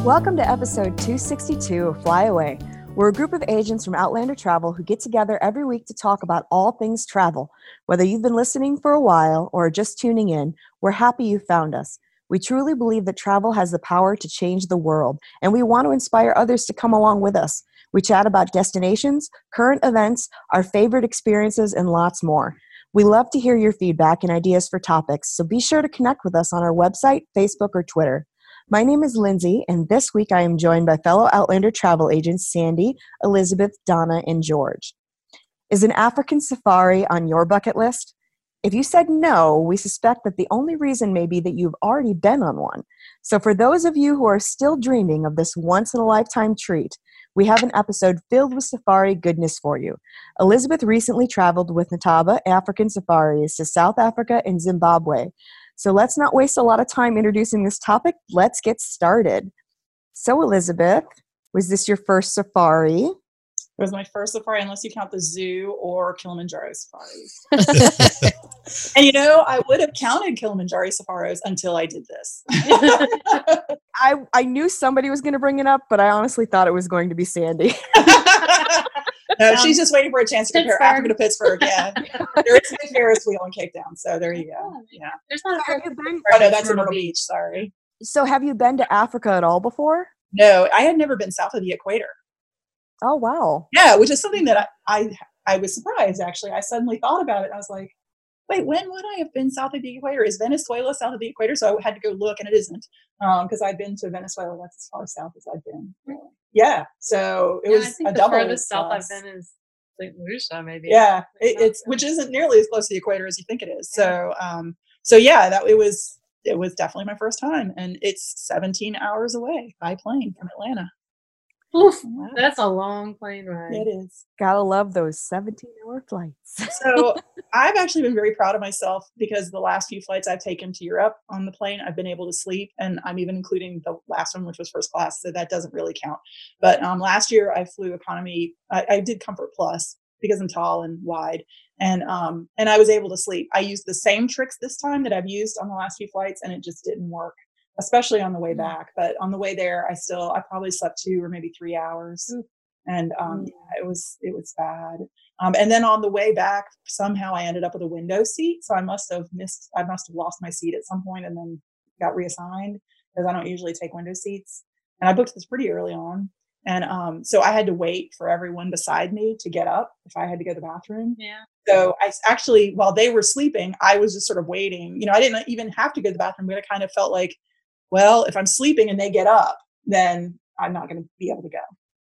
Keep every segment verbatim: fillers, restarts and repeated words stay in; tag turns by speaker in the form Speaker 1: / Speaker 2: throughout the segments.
Speaker 1: Welcome to episode two sixty-two of Fly Away. We're a group of agents from Outlander Travel who get together every week to talk about all things travel. Whether you've been listening for a while or are just tuning in, we're happy you found us. We truly believe that travel has the power to change the world, and we want to inspire others to come along with us. We chat about destinations, current events, our favorite experiences, and lots more. We love to hear your feedback and ideas for topics, so be sure to connect with us on our website, Facebook, or Twitter. My name is Lindsay, and this week I am joined by fellow Outlander travel agents Sandy, Elizabeth, Donna, and George. Is an African safari on your bucket list? If you said no, we suspect that the only reason may be that you've already been on one. So for those of you who are still dreaming of this once-in-a-lifetime treat, we have an episode filled with safari goodness for you. Elizabeth recently traveled with Nataba African Safaris to South Africa and Zimbabwe. So let's not waste a lot of time introducing this topic. Let's get started. So Elizabeth, was this your first safari?
Speaker 2: It was my first safari, unless you count the zoo or Kilimanjaro safaris. And you know, I would have counted Kilimanjaro safaris until I did this.
Speaker 1: I, I knew somebody was going to bring it up, but I honestly thought it was going to be Sandy.
Speaker 2: No, she's just waiting for a chance to compare Pittsburgh. Africa to Pittsburgh. Yeah, there is a Ferris wheel in Cape Town, so there you go. Yeah,
Speaker 3: there's not a Ferris wheel.
Speaker 2: Oh no, that's in Myrtle Beach. Sorry.
Speaker 1: So, have you been to Africa at all before?
Speaker 2: No, I had never been south of the equator.
Speaker 1: Oh wow!
Speaker 2: Yeah, which is something that I I, I was surprised actually. I suddenly thought about it. And I was like, wait, when would I have been south of the equator? Is Venezuela south of the equator? So I had to go look, and it isn't, because um, I've been to Venezuela. That's as far south as I've been. Really. Yeah, so it
Speaker 3: yeah,
Speaker 2: was
Speaker 3: I think
Speaker 2: a
Speaker 3: the
Speaker 2: double.
Speaker 3: Farthest south I've been is Saint Lucia, maybe.
Speaker 2: Yeah, it, it's which isn't nearly as close to the equator as you think it is. Yeah. So, um, so yeah, that it was it was definitely my first time, and it's seventeen hours away by plane from Atlanta.
Speaker 3: Oof, wow. That's a long plane ride.
Speaker 2: It is.
Speaker 1: Gotta love those seventeen-hour flights.
Speaker 2: So I've actually been very proud of myself because the last few flights I've taken to Europe on the plane, I've been able to sleep, and I'm even including the last one, which was first class, so that doesn't really count. But um, last year I flew economy. I, I did Comfort Plus because I'm tall and wide, and um, and I was able to sleep. I used the same tricks this time that I've used on the last few flights, and it just didn't work. Especially on the way back, but on the way there, I still, I probably slept two or maybe three hours, and um, yeah, it was, it was bad. Um, and then on the way back, somehow I ended up with a window seat, so I must have missed, I must have lost my seat at some point, and then got reassigned because I don't usually take window seats, and I booked this pretty early on, and um, so I had to wait for everyone beside me to get up if I had to go to the bathroom.
Speaker 3: Yeah.
Speaker 2: So I actually, while they were sleeping, I was just sort of waiting. You know, I didn't even have to go to the bathroom, but I kind of felt like, well, if I'm sleeping and they get up, then I'm not going to be able to go.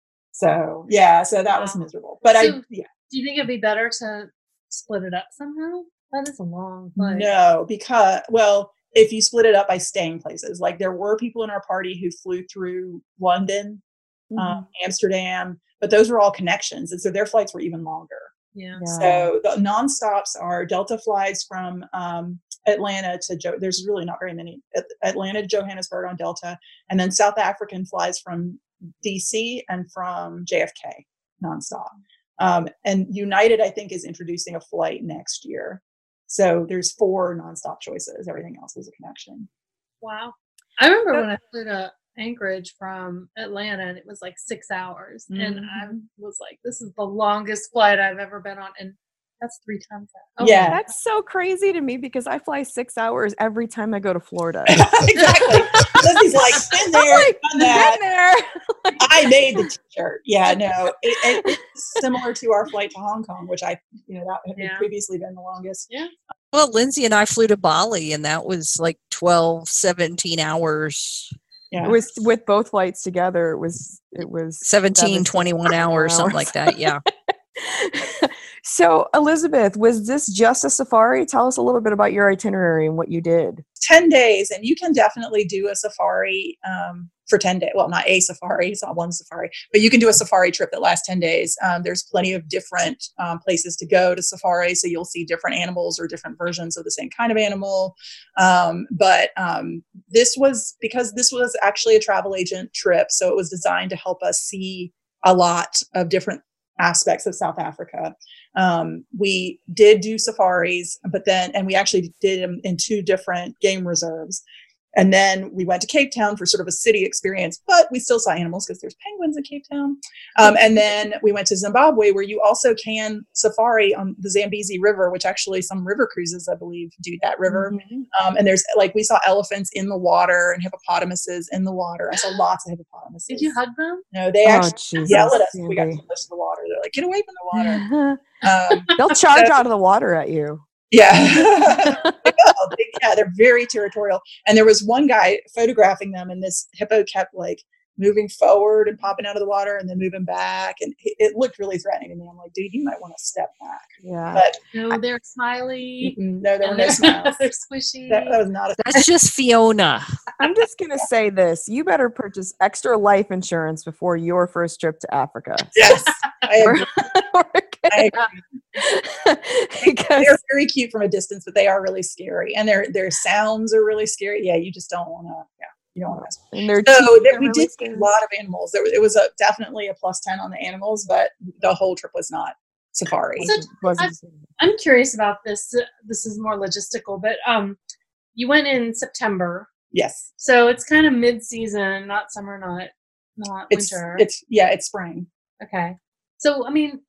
Speaker 2: So, yeah, so that wow. was miserable. But so, I, yeah.
Speaker 3: Do you think it'd be better to split it up somehow? That is a long flight.
Speaker 2: No, because, well, if you split it up by staying places, like there were people in our party who flew through London, mm-hmm. um, Amsterdam, but those were all connections. And so their flights were even longer.
Speaker 3: Yeah.
Speaker 2: yeah. So the nonstops are Delta flies from um, Atlanta to jo- there's really not very many. Atlanta to Johannesburg on Delta, and then South African flies from D C and from J F K nonstop. Um, and United, I think, is introducing a flight next year. So there's four nonstop choices. Everything else is a connection.
Speaker 3: Wow. I remember so, when I flew to Anchorage from Atlanta, and it was like six hours, mm-hmm. and I was like, "This is the longest flight I've ever been on," and that's three times that.
Speaker 1: Oh, yeah. That's so crazy to me because I fly six hours every time I go to Florida.
Speaker 2: Exactly. Lizzie's like, been there,
Speaker 1: like,
Speaker 2: done that.
Speaker 1: Been there.
Speaker 2: I made the t-shirt. Yeah, no. It, it, it's similar to our flight to Hong Kong, which I, you know, that had yeah. previously been the longest.
Speaker 3: Yeah.
Speaker 4: Well, Lindsay and I flew to Bali, and that was like twelve, seventeen hours.
Speaker 1: Yeah. It was with both flights together. It was, it was
Speaker 4: seventeen, twenty-one hours, something like that. Yeah.
Speaker 1: So, Elizabeth, was this just a safari? Tell us a little bit about your itinerary and what you did.
Speaker 2: ten days, and you can definitely do a safari um, for ten days. Well, not a safari, it's not one safari, but you can do a safari trip that lasts ten days. Um, there's plenty of different um, places to go to safari, so you'll see different animals or different versions of the same kind of animal. Um, but um, this was, because this was actually a travel agent trip, so it was designed to help us see a lot of different aspects of South Africa. Um, we did do safaris, but then, and we actually did them in two different game reserves. and then we went to Cape Town for sort of a city experience, but we still saw animals because there's penguins in Cape Town. Um, and then we went to Zimbabwe, where you also can safari on the Zambezi River, which actually some river cruises, I believe, do that river. Mm-hmm. Um, and there's like, we saw elephants in the water and hippopotamuses in the water. I saw lots of hippopotamuses.
Speaker 3: Did you hug them?
Speaker 2: No, they
Speaker 1: Oh,
Speaker 2: actually
Speaker 1: Jesus,
Speaker 2: yelled at us
Speaker 1: Sandy.
Speaker 2: when we got close to the water. They're like, get away from the water. Um,
Speaker 1: They'll charge
Speaker 2: so-
Speaker 1: out of the water at you.
Speaker 2: Yeah. They will. They- yeah, they're very territorial. And there was one guy photographing them, and this hippo kept like moving forward and popping out of the water and then moving back. And it, it looked really threatening to me. I'm like, dude, you might want to step back.
Speaker 1: Yeah.
Speaker 2: But
Speaker 3: No, they're smiley.
Speaker 2: mm, no, there were
Speaker 3: and
Speaker 2: no
Speaker 3: they're-
Speaker 2: smiles.
Speaker 3: They're squishy.
Speaker 2: That, that was not a
Speaker 4: That's just Fiona.
Speaker 1: I'm just going to say this. You better purchase extra life insurance before your first trip to Africa.
Speaker 2: yes. I agree.
Speaker 1: We're
Speaker 2: I
Speaker 1: gonna-
Speaker 2: agree.
Speaker 1: because
Speaker 2: They're very cute from a distance, but they are really scary. And their their sounds are really scary. Yeah, you just don't want to, yeah, you don't want to.
Speaker 1: and they're
Speaker 2: So
Speaker 1: cheap,
Speaker 2: there,
Speaker 1: they're
Speaker 2: we
Speaker 1: really
Speaker 2: did see
Speaker 1: scary.
Speaker 2: a lot of animals. There was, it was a, definitely a plus ten on the animals, but the whole trip was not safari.
Speaker 3: So-
Speaker 1: Wasn't-
Speaker 3: I'm curious about this. This is more logistical, but um, you went in September,
Speaker 2: Yes.
Speaker 3: so it's kind of mid-season, not summer, not not
Speaker 2: It's,
Speaker 3: winter.
Speaker 2: it's, yeah, it's spring.
Speaker 3: Okay. So, I mean,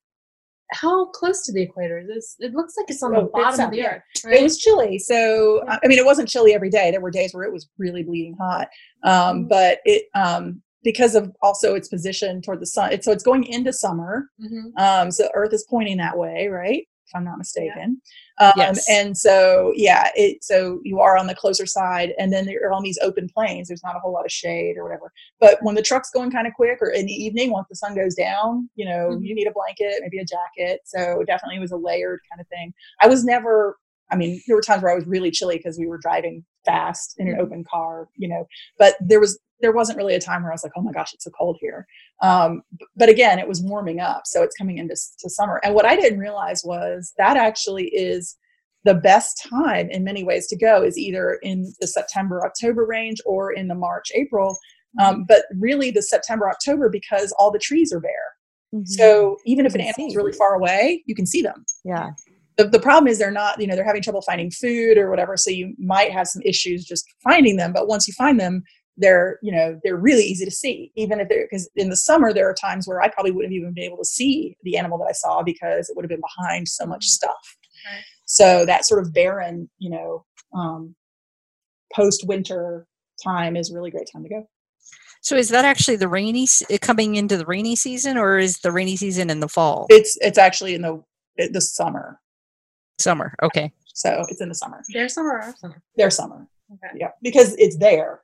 Speaker 3: how close to the equator is this? It looks like it's on
Speaker 2: Oh,
Speaker 3: the
Speaker 2: it's
Speaker 3: bottom
Speaker 2: south,
Speaker 3: of the
Speaker 2: yeah.
Speaker 3: earth, right?
Speaker 2: It was chilly. So, I mean, it wasn't chilly every day. There were days where it was really bleeding hot. Um,
Speaker 3: Mhm.
Speaker 2: but it, um, because of also its position toward the sun, it's, so it's going into summer.
Speaker 3: Mhm.
Speaker 2: Um, so Earth is pointing that way, right? If I'm not mistaken. Um,
Speaker 4: Yes.
Speaker 2: And so, yeah, it, so you are on the closer side, and then you're on these open plains. There's not a whole lot of shade or whatever. But when the truck's going kind of quick, or in the evening, once the sun goes down, you know,
Speaker 3: Mhm.
Speaker 2: you need a blanket, maybe a jacket. So definitely it was a layered kind of thing. I was never, I mean, there were times where I was really chilly because we were driving fast in an
Speaker 3: Mhm.
Speaker 2: open car, you know, but there was, there wasn't really a time where I was like, oh my gosh, it's so cold here. Um, b- but again, it was warming up. So it's coming into s- to summer. And what I didn't realize was that actually is the best time in many ways to go is either in the September, October range or in the March, April. Um, but really the September, October, because all the trees are bare.
Speaker 1: Mhm.
Speaker 2: So even if an
Speaker 1: You can
Speaker 2: animal's
Speaker 1: see.
Speaker 2: really far away, you can see them.
Speaker 1: yeah.
Speaker 2: The, the problem is they're not, you know, they're having trouble finding food or whatever. So you might have some issues just finding them. But once you find them, they're, you know, they're really easy to see, even if they're, because in the summer, there are times where I probably wouldn't have even been able to see the animal that I saw because it would have been behind so much stuff.
Speaker 3: Right.
Speaker 2: So that sort of barren, you know, um, post-winter time is a really great time to go.
Speaker 4: So is that actually the rainy s- uh, coming into the rainy season, or is the rainy season in the fall?
Speaker 2: It's, it's actually in the, the summer.
Speaker 4: Summer. Okay.
Speaker 2: So it's in the summer.
Speaker 3: Their summer, our summer.
Speaker 2: Their summer.
Speaker 3: Okay.
Speaker 2: Yeah. Because it's there.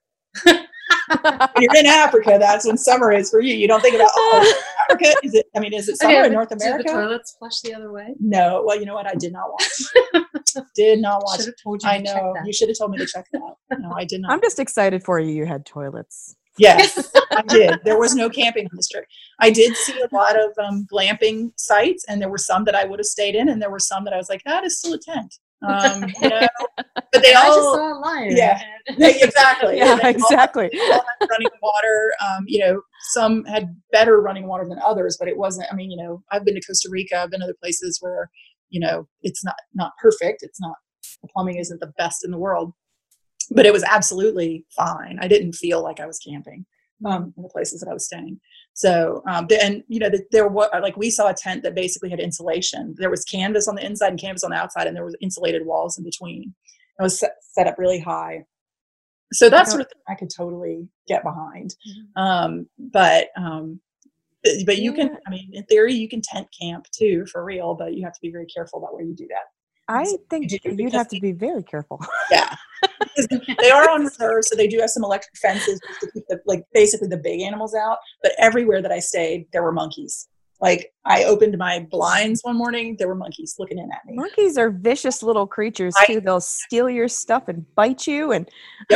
Speaker 2: When you're in Africa, that's when summer is for you. You don't think about, oh, Africa? Is it, I mean, is it summer
Speaker 3: Okay,
Speaker 2: in North
Speaker 3: did
Speaker 2: America?
Speaker 3: the toilets flush the other way?
Speaker 2: No. Well, you know what? I did not watch. Did not watch.
Speaker 3: Should have told you.
Speaker 2: I
Speaker 3: to check
Speaker 2: know.
Speaker 3: that.
Speaker 2: You should have told me to check that. No, I did not.
Speaker 1: I'm just excited for you. You had toilets.
Speaker 2: Yes, I did. There was no camping on this trip. I did see a lot of um, glamping sites, and there were some that I would have stayed in, and there were some that I was like, that is still a tent. Um, you know? But they
Speaker 3: I just
Speaker 2: all,
Speaker 3: saw a lion.
Speaker 2: yeah.
Speaker 3: and-
Speaker 2: yeah, exactly.
Speaker 1: Yeah,
Speaker 2: They all-
Speaker 1: exactly.
Speaker 2: all had running water. Um, you know, some had better running water than others, but it wasn't. I mean, you know, I've been to Costa Rica. I've been to other places where, you know, it's not not perfect. It's not, the plumbing isn't the best in the world, but it was absolutely fine. I didn't feel like I was camping um, in the places that I was staying. So, um, the- and you know, the, there was like we saw a tent that basically had insulation. There was canvas on the inside and canvas on the outside, and there was insulated walls in between. It was set, set up really high. So that sort of thing I could totally get behind. Um, but but, but you can,
Speaker 1: Yeah.
Speaker 2: I mean, in theory, you can tent camp too for real, but you have to be very careful about where you do that.
Speaker 1: I think
Speaker 2: Did you-
Speaker 1: you'd have to be very careful.
Speaker 2: Yeah. Because they are on reserve, so they do have some electric fences just to keep the, like, basically the big animals out. But everywhere that I stayed, there were monkeys. Like, I opened my blinds one morning, there were monkeys looking in at me.
Speaker 1: Monkeys are vicious little creatures
Speaker 2: I-
Speaker 1: too. They'll steal your stuff and bite you. And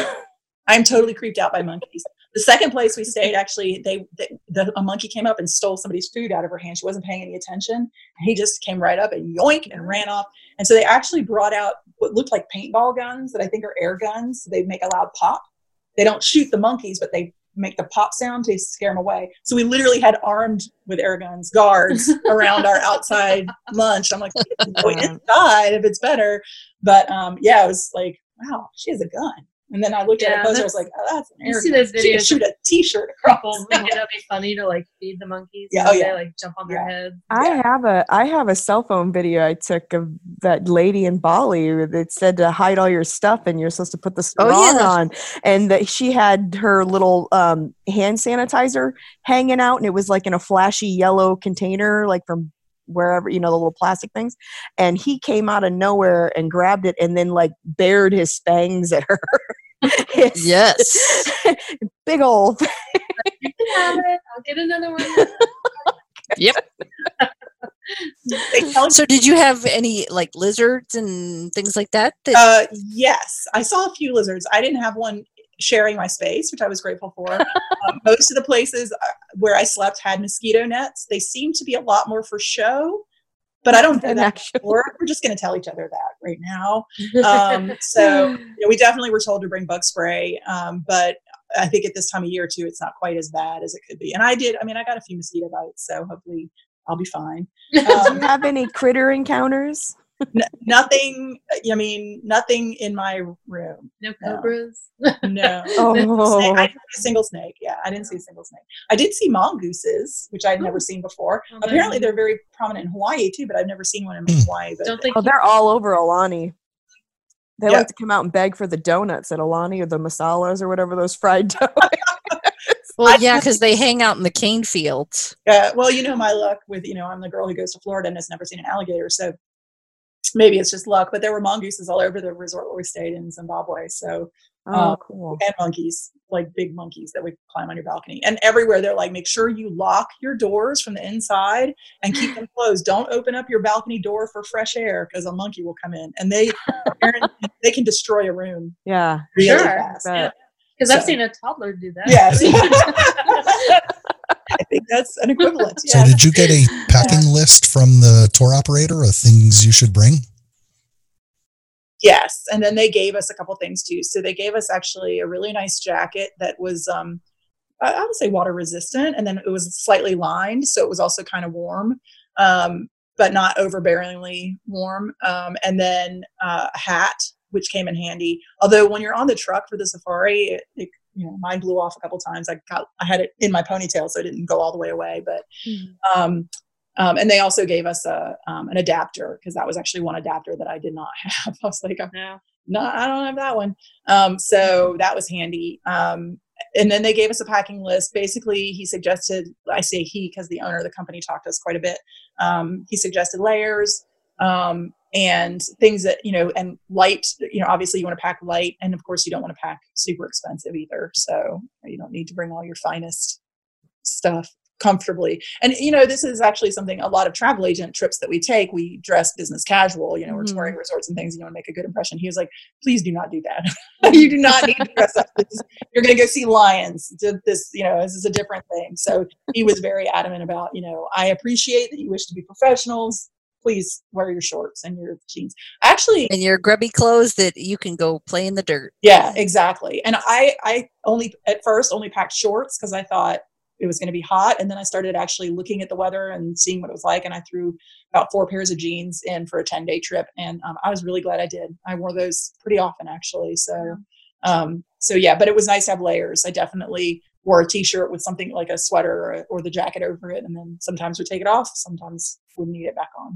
Speaker 2: I'm totally creeped out by monkeys. The second place we stayed, actually, they, they the, a monkey came up and stole somebody's food out of her hand. She wasn't paying any attention. And he just came right up and yoink and ran off. And so they actually brought out what looked like paintball guns that I think are air guns. They make a loud pop. They don't shoot the monkeys, but they make the pop sound to scare them away. So we literally had armed with air guns guards around our outside lunch. I'm like, go inside if it's better. But um, yeah, it was like, wow, she has a gun. And then I looked
Speaker 3: Yeah,
Speaker 2: at a poster. I
Speaker 3: that's-
Speaker 2: was like, oh, that's an
Speaker 3: You
Speaker 2: Air
Speaker 3: see
Speaker 2: gun.
Speaker 3: those
Speaker 2: She could
Speaker 3: videos
Speaker 2: shoot a T-shirt across.
Speaker 3: people think it'd be funny to like feed the monkeys.
Speaker 2: Yeah,
Speaker 3: you know,
Speaker 2: oh, yeah.
Speaker 3: They like jump on their
Speaker 2: Yeah.
Speaker 3: heads.
Speaker 1: I
Speaker 2: Yeah.
Speaker 1: have a I have a cell phone video I took of that lady in Bali that said to hide all your stuff and you're supposed to put the
Speaker 4: Oh,
Speaker 1: sarong
Speaker 4: yeah.
Speaker 1: on, and that she had her little um, hand sanitizer hanging out, and it was like in a flashy yellow container, like from wherever, you know, the little plastic things, and he came out of nowhere and grabbed it and then like bared his fangs at her. His-
Speaker 4: Yes.
Speaker 1: big old
Speaker 3: You can have it. I'll get another one.
Speaker 4: Yep.
Speaker 2: They tell you-
Speaker 4: So did you have any like lizards and things like that? that
Speaker 2: Uh, yes, I saw a few lizards. I didn't have one sharing my space, which I was grateful for. um, most of the places uh, where I slept had mosquito nets. They seem to be a lot more for show, but I don't know
Speaker 1: and
Speaker 2: that.
Speaker 1: actually,
Speaker 2: Or we're just going to tell each other that right now. Um, so you know, we definitely were told to bring bug spray, um, but I think at this time of year too, it's not quite as bad as it could be. And I did. I mean, I got a few mosquito bites, so hopefully I'll be fine.
Speaker 1: do you
Speaker 2: Um,
Speaker 1: have any critter encounters?
Speaker 2: n- nothing. I mean, nothing in my room.
Speaker 3: No cobras.
Speaker 2: No.
Speaker 1: Oh.
Speaker 2: Snake. I didn't see a single snake. Yeah, I didn't see a single snake. I did see mongooses, which I'd never seen before.
Speaker 3: Oh,
Speaker 2: Apparently,
Speaker 3: nice.
Speaker 2: they're very prominent in Hawaii too, but I've never seen one in
Speaker 5: Hmm.
Speaker 2: Hawaii. But
Speaker 3: Don't think
Speaker 1: Oh, they're all over Alani. They
Speaker 2: Yeah.
Speaker 1: like to come out and beg for the donuts at Alani or the masalas or whatever those fried donuts.
Speaker 4: well, yeah, because they hang out in the cane fields.
Speaker 2: uh, well, you know my luck with you know I'm the girl who goes to Florida and has never seen an alligator, so maybe it's just luck. But there were mongooses all over the resort where we stayed in Zimbabwe. So
Speaker 1: Oh,
Speaker 2: Uh,
Speaker 1: cool.
Speaker 2: and monkeys, like big monkeys that would climb on your balcony. And everywhere they're like, make sure you lock your doors from the inside and keep them closed. Don't open up your balcony door for fresh air because a monkey will come in. And they they can destroy a room
Speaker 1: Yeah.
Speaker 2: really
Speaker 3: Sure.
Speaker 2: fast.
Speaker 1: Bet.
Speaker 3: because I've
Speaker 2: So-
Speaker 3: seen a toddler do that.
Speaker 2: Yes. I think that's an equivalent.
Speaker 5: So
Speaker 2: Yeah.
Speaker 5: did you get a packing list from the tour operator of things you should bring?
Speaker 2: Yes. And then they gave us a couple things too. So they gave us actually a really nice jacket that was, um, I I would say water resistant. And then it was slightly lined. So it was also kind of warm, um, but not overbearingly warm. Um, and then uh, a hat, which came in handy. Although when you're on the truck for the safari, it, it you know, mine blew off a couple times. I got, I had it in my ponytail, so it didn't go all the way away, but, um, Um, and they also gave us a um, an adapter because that was actually one adapter that I did not have. I was like, I'm
Speaker 3: No.
Speaker 2: not, I don't have that one. Um, so that was handy. Um, and then they gave us a packing list. Basically, he suggested, I say he because the owner of the company talked to us quite a bit. Um, he suggested layers um, and things that, you know, and light, you know, obviously you want to pack light. And of course, you don't want to pack super expensive either. So you don't need to bring all your finest stuff comfortably. And, you know, this is actually something a lot of travel agent trips that we take, we dress business casual, you know, we're
Speaker 1: Mhm.
Speaker 2: touring resorts and things, you want to make a good impression. He was like, please do not do that. You do not need to dress up. This is, you're going to go see lions. This, you know, this is a different thing. So he was very adamant about, you know, I appreciate that you wish to be professionals. Please wear your shorts and your jeans. Actually,
Speaker 4: And your grubby clothes that you can go play in the dirt.
Speaker 2: yeah, exactly. And I, I only at first only packed shorts because I thought it was going to be hot. And then I started actually looking at the weather and seeing what it was like. And I threw about four pairs of jeans in for a ten day trip. And um, I was really glad I did. I wore those pretty often actually. So, um, so yeah, but it was nice to have layers. I definitely wore a t-shirt with something like a sweater or, or the jacket over it. And then sometimes would take it off. Sometimes would need it back on.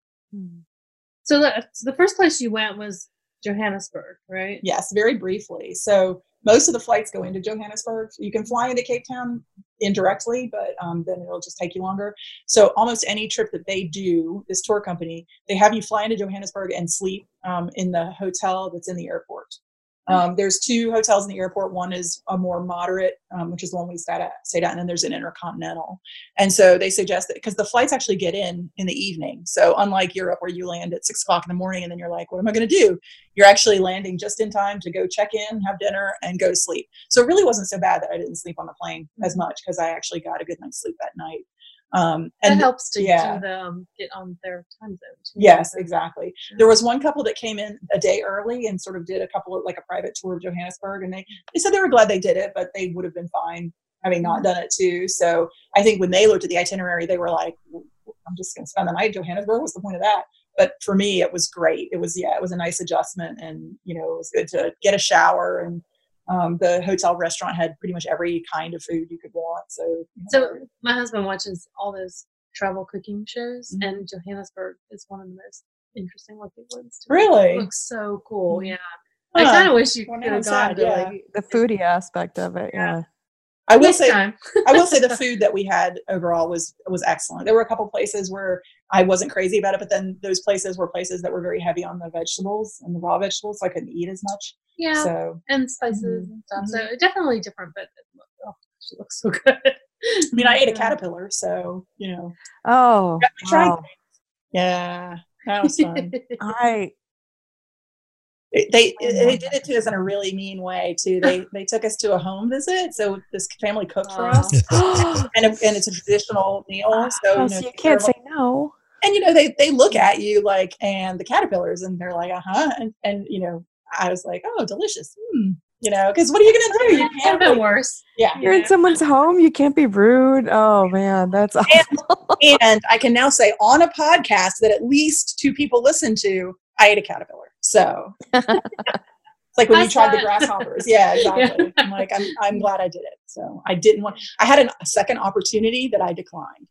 Speaker 3: So the, so the first place you went was Johannesburg, right?
Speaker 2: Yes, very briefly. So most of the flights go into Johannesburg. You can fly into Cape Town indirectly, but um, then it'll just take you longer. So almost any trip that they do, this tour company, they have you fly into Johannesburg and sleep um, in the hotel that's in the airport. Um, there's two hotels in the airport. One is a more moderate, um, which is the one we stayed at, stayed at, and then there's an intercontinental. And so they suggest that because the flights actually get in in the evening. So unlike Europe where you land at six o'clock in the morning and then you're like, what am I going to do? You're actually landing just in time to go check in, have dinner, and go to sleep. So it really wasn't so bad that I didn't sleep on the plane as much because I actually got a good night's sleep that night. Um,
Speaker 3: That
Speaker 2: and
Speaker 3: helps to
Speaker 2: yeah.
Speaker 3: do the, um, get on their time zone. Too.
Speaker 2: Yes, exactly. There was one couple that came in a day early and sort of did a couple of like a private tour of Johannesburg, and they, they said they were glad they did it, but they would have been fine having not done it too. So I think when they looked at the itinerary, they were like, well, I'm just going to spend the night in Johannesburg. What's the point of that? but for me, it was great. It was, yeah, it was a nice adjustment, and, you know, it was good to get a shower, and um, the hotel restaurant had pretty much every kind of food you could want. So, you know,
Speaker 3: So my husband watches all those travel cooking shows,
Speaker 2: Mhm.
Speaker 3: and Johannesburg is one of the most interesting looking ones. To
Speaker 2: Really?
Speaker 3: It looks so cool.
Speaker 2: Mhm.
Speaker 3: Yeah. I
Speaker 2: Huh.
Speaker 3: kind of wish you
Speaker 2: Well,
Speaker 3: could
Speaker 2: now I'm
Speaker 3: have gone
Speaker 2: sad,
Speaker 3: to
Speaker 2: yeah.
Speaker 3: like
Speaker 1: The foodie aspect of it.
Speaker 3: Yeah.
Speaker 1: Yeah.
Speaker 2: I will
Speaker 3: next
Speaker 2: say,
Speaker 3: time.
Speaker 2: I will say the food that we had overall was was excellent. There were a couple places where I wasn't crazy about it, but then those places were places that were very heavy on the vegetables and the raw vegetables, so I couldn't eat as much.
Speaker 3: Yeah.
Speaker 2: So,
Speaker 3: And spices
Speaker 2: Mhm.
Speaker 3: and stuff.
Speaker 2: Mhm.
Speaker 3: So definitely different, but it look- oh, gosh, it looks so good.
Speaker 2: I mean, I ate a
Speaker 3: Yeah.
Speaker 2: caterpillar, so, you know,
Speaker 1: Oh,
Speaker 2: got me trying
Speaker 1: wow.
Speaker 2: things. Yeah, that was fun.
Speaker 1: I
Speaker 2: It- they
Speaker 1: Oh,
Speaker 2: they
Speaker 1: my
Speaker 2: did it to us in a really mean way too. They they took us to a home visit, so this family cooked for us,
Speaker 3: Aw.
Speaker 2: and it, and it's a traditional meal. So
Speaker 1: Oh,
Speaker 2: you
Speaker 1: so
Speaker 2: know,
Speaker 1: you
Speaker 2: they
Speaker 1: can't
Speaker 2: serve-
Speaker 1: say no.
Speaker 2: and you know they they look at you like, and the caterpillars, and they're like, uh huh, and and you know, I was like, oh, delicious, hmm. You know, because what are you gonna do? You
Speaker 3: Could have
Speaker 2: can't,
Speaker 3: been
Speaker 2: like,
Speaker 3: worse.
Speaker 2: yeah.
Speaker 1: You're in
Speaker 3: Yeah.
Speaker 1: someone's home. You can't be rude. Oh man, that's awful.
Speaker 2: And I can now say on a podcast that at least two people listen to, I ate a caterpillar. So it's like when
Speaker 3: I
Speaker 2: you tried the
Speaker 3: saw it.
Speaker 2: grasshoppers. Yeah,
Speaker 3: Yeah.
Speaker 2: exactly. I'm like, I'm, I'm glad I did it. So I didn't want, I had an, a second opportunity that I declined.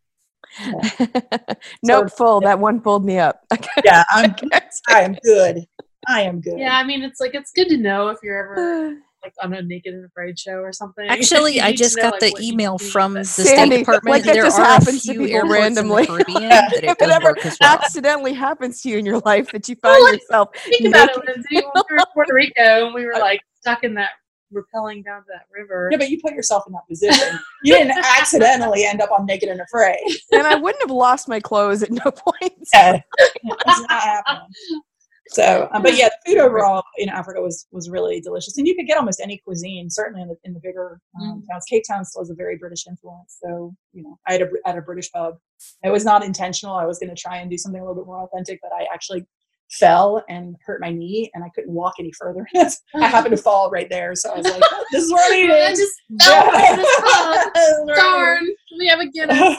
Speaker 1: Nope,
Speaker 2: So-
Speaker 1: full. That one pulled me up.
Speaker 2: Yeah, I'm, I am good. I am good.
Speaker 3: Yeah, I mean, it's like it's good to know if you're ever like on a Naked and Afraid show or something.
Speaker 4: Actually,
Speaker 3: You
Speaker 4: I
Speaker 3: need to
Speaker 4: just
Speaker 3: know,
Speaker 4: got
Speaker 3: like,
Speaker 4: the
Speaker 3: what you
Speaker 4: email
Speaker 3: need,
Speaker 4: from
Speaker 3: but-
Speaker 4: the
Speaker 1: Sandy,
Speaker 4: State Department.
Speaker 1: like that
Speaker 4: there
Speaker 1: just
Speaker 4: are
Speaker 1: happens
Speaker 4: a
Speaker 1: to
Speaker 4: few
Speaker 1: people
Speaker 4: airports
Speaker 1: randomly.
Speaker 4: in the Caribbean
Speaker 2: Yeah.
Speaker 4: that it
Speaker 1: If it
Speaker 4: does
Speaker 1: ever
Speaker 4: work as well.
Speaker 1: accidentally happens to you in your life that you
Speaker 3: Well,
Speaker 1: find
Speaker 3: like,
Speaker 1: yourself
Speaker 3: Think about it,
Speaker 1: naked.
Speaker 3: Lindsay. When we were in Puerto Rico and we were like stuck in that, rappelling down to that river.
Speaker 2: Yeah, but you put yourself in that position. You didn't accidentally end up on Naked and Afraid.
Speaker 1: And I wouldn't have lost my clothes at no point.
Speaker 2: Yeah, it's not happening. So, um, but yeah, the food overall in Africa was was really delicious, and you could get almost any cuisine. Certainly in the in the bigger um,
Speaker 3: Mm.
Speaker 2: towns, Cape Town still has a very British influence. So, you know, I had a at a British pub. It was not intentional. I was going to try and do something a little bit more authentic, but I actually fell and hurt my knee, and I couldn't walk any further. I happened to fall right there, so I was like, oh, "This is where I'm
Speaker 3: I
Speaker 2: eating."
Speaker 3: just fell into this pub.
Speaker 2: This is where I'm
Speaker 3: Darn, we have a Guinness.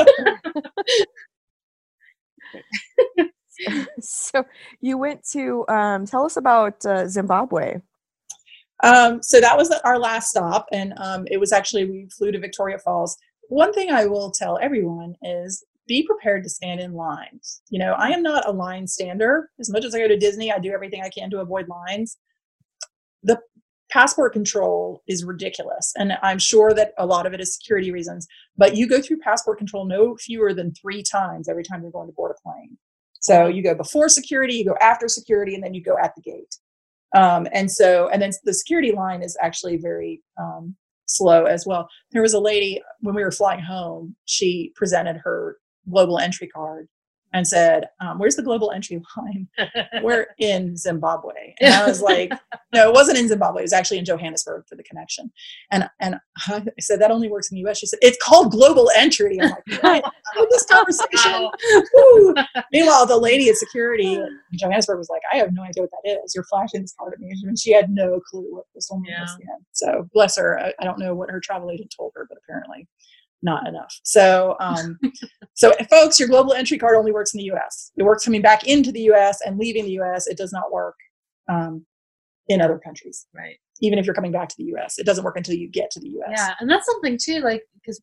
Speaker 2: eating.
Speaker 1: So you went to um, tell us about uh, Zimbabwe.
Speaker 2: Um, so that was our last stop, and um, it was actually we flew to Victoria Falls. One thing I will tell everyone is be prepared to stand in lines. You know, I am not a line stander. As much as I go to Disney, I do everything I can to avoid lines. The passport control is ridiculous, and I'm sure that a lot of it is security reasons. But you go through passport control no fewer than three times every time you're going to board a plane. So you go before security, you go after security, and then you go at the gate. Um, and so, and then the security line is actually very um, slow as well. There was a lady when we were flying home, she presented her global entry card and said, um, where's the global entry line? We're in Zimbabwe. And I was like, no, it wasn't in Zimbabwe. It was actually in Johannesburg for the connection. And and I said, that only works in the U S. She said, it's called global entry. I'm like, what? With this conversation? Woo. Meanwhile, the lady at security in Johannesburg was like, I have no idea what that is. You're flashing this card at me. And she had no clue what this woman
Speaker 3: Yeah.
Speaker 2: was in. So bless her. I, I don't know what her travel agent told her, but apparently not enough. So, um, so folks, your global entry card only works in the U S. It works coming back into the U S and leaving the U S. It does not work um, in other countries.
Speaker 3: Right.
Speaker 2: Even if you're coming back to the U S, it doesn't work until you get to the U S.
Speaker 3: Yeah, and that's something too, like because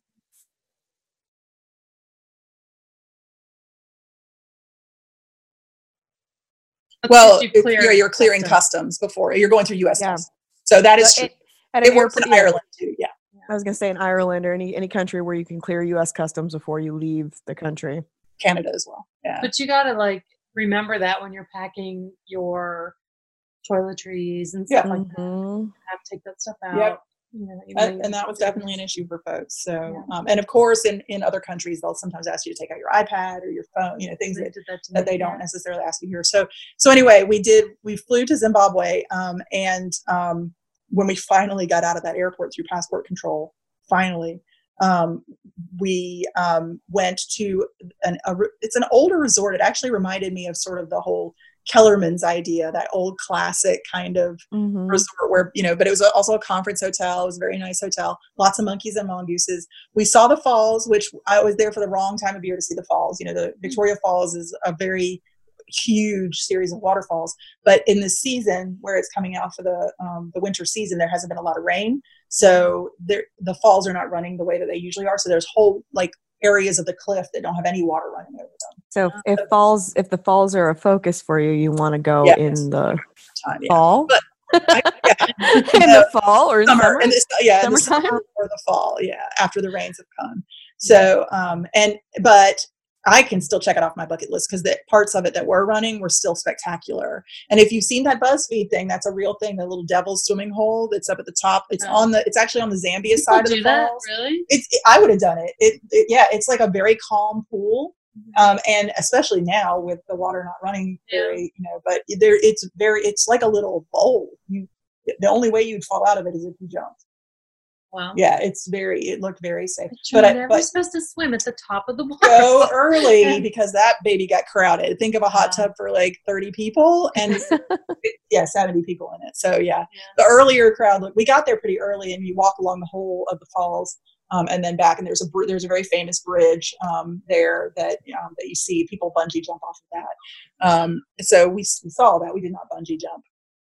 Speaker 2: Well,
Speaker 3: you
Speaker 2: it's-
Speaker 3: clear
Speaker 2: you're, you're clearing
Speaker 3: customs.
Speaker 2: customs before you're going through U S
Speaker 1: Yeah.
Speaker 2: customs. So that is
Speaker 1: So
Speaker 2: true.
Speaker 1: it- at
Speaker 2: It
Speaker 1: an
Speaker 2: works
Speaker 1: airport-
Speaker 2: in
Speaker 1: yeah.
Speaker 2: Ireland too. Yeah.
Speaker 1: I was going to say in Ireland or any any country where you can clear U S customs before you leave the country.
Speaker 2: Canada as well. Yeah.
Speaker 3: But you gotta like remember that when you're packing your toiletries and stuff
Speaker 2: Yeah.
Speaker 3: like that.
Speaker 1: Mhm.
Speaker 3: You have to take that stuff out.
Speaker 2: Yep.
Speaker 3: You know, even
Speaker 2: That-
Speaker 3: though you
Speaker 2: and that was
Speaker 3: have
Speaker 2: definitely an issue for folks. So,
Speaker 3: Yeah.
Speaker 2: um, and of course, in, in other countries, they'll sometimes ask you to take out your iPad or your phone, you know, things
Speaker 3: They
Speaker 2: that,
Speaker 3: did that, to
Speaker 2: that
Speaker 3: me,
Speaker 2: they don't
Speaker 3: yeah.
Speaker 2: necessarily ask you here. So, so anyway, we did, we flew to Zimbabwe. Um, and um, when we finally got out of that airport through passport control, finally, um, we um, went to an, a, re- it's an older resort. It actually reminded me of sort of the whole Kellerman's idea, that old classic kind of
Speaker 1: Mhm.
Speaker 2: resort where, you know, but it was also a conference hotel. It was a very nice hotel, lots of monkeys and mongooses. We saw the falls, which I was there for the wrong time of year to see the falls. You know, the Victoria Falls is a very huge series of waterfalls. But in the season where it's coming out for the um, the winter season, there hasn't been a lot of rain, so there the falls are not running the way that they usually are. So there's whole like areas of the cliff that don't have any water running over them.
Speaker 1: So if, if falls, if the falls are a focus for you, you want to go
Speaker 2: Yeah,
Speaker 1: in the
Speaker 2: time, yeah.
Speaker 1: fall,
Speaker 2: But I, yeah.
Speaker 1: in the fall or in
Speaker 2: summer,
Speaker 1: summer.
Speaker 2: and this, yeah, in the
Speaker 1: Summertime?
Speaker 2: summer or the fall, yeah, after the rains have come. So, um, and but I can still check it off my bucket list because the parts of it that were running were still spectacular. And if you've seen that BuzzFeed thing, that's a real thing. The little devil's swimming hole that's up at the top. It's
Speaker 3: Oh.
Speaker 2: on the. It's actually on the Zambia
Speaker 3: People
Speaker 2: side of
Speaker 3: do
Speaker 2: the
Speaker 3: that,
Speaker 2: falls.
Speaker 3: really?
Speaker 2: It's. It, I would have done it. It, it. Yeah, it's like a very calm pool. Um, and especially now with the water not running very, you know, but there, it's very, it's like a little bowl. You, the only way you'd fall out of it is if you jumped.
Speaker 3: Wow.
Speaker 2: Yeah, it's very, it looked very safe.
Speaker 3: But you're
Speaker 2: But I,
Speaker 3: never
Speaker 2: but
Speaker 3: supposed to swim at the top of the water.
Speaker 2: go early because that baby got crowded. Think of a hot
Speaker 3: Wow.
Speaker 2: tub for like thirty people and yeah, seventy people in it. So yeah,
Speaker 3: Yeah.
Speaker 2: the earlier crowd, look, we got there pretty early and you walk along the whole of the falls. Um, and then back, and there's a br- there's a very famous bridge um, there that um, that you see people bungee jump off of that. Um, so we, we saw that. We did not bungee jump.